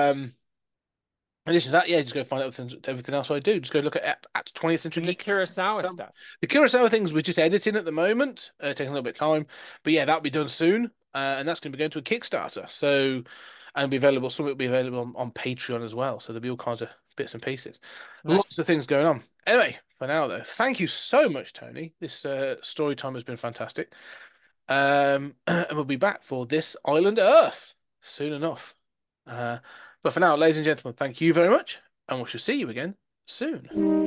In addition to that, just go find out everything else I do. Just go look at 20th Century Geek. The Kurosawa stuff. The Kurosawa things we're just editing at the moment, taking a little bit of time. But that'll be done soon. And that's going to be going to a Kickstarter. So, and be available. Some of it will be available on Patreon as well. So there'll be all kinds of bits and pieces. Nice. Lots of things going on. Anyway, for now though, thank you so much, Tony. This story time has been fantastic. And we'll be back for This Island Earth soon enough. But for now, ladies and gentlemen, thank you very much, and we shall see you again soon.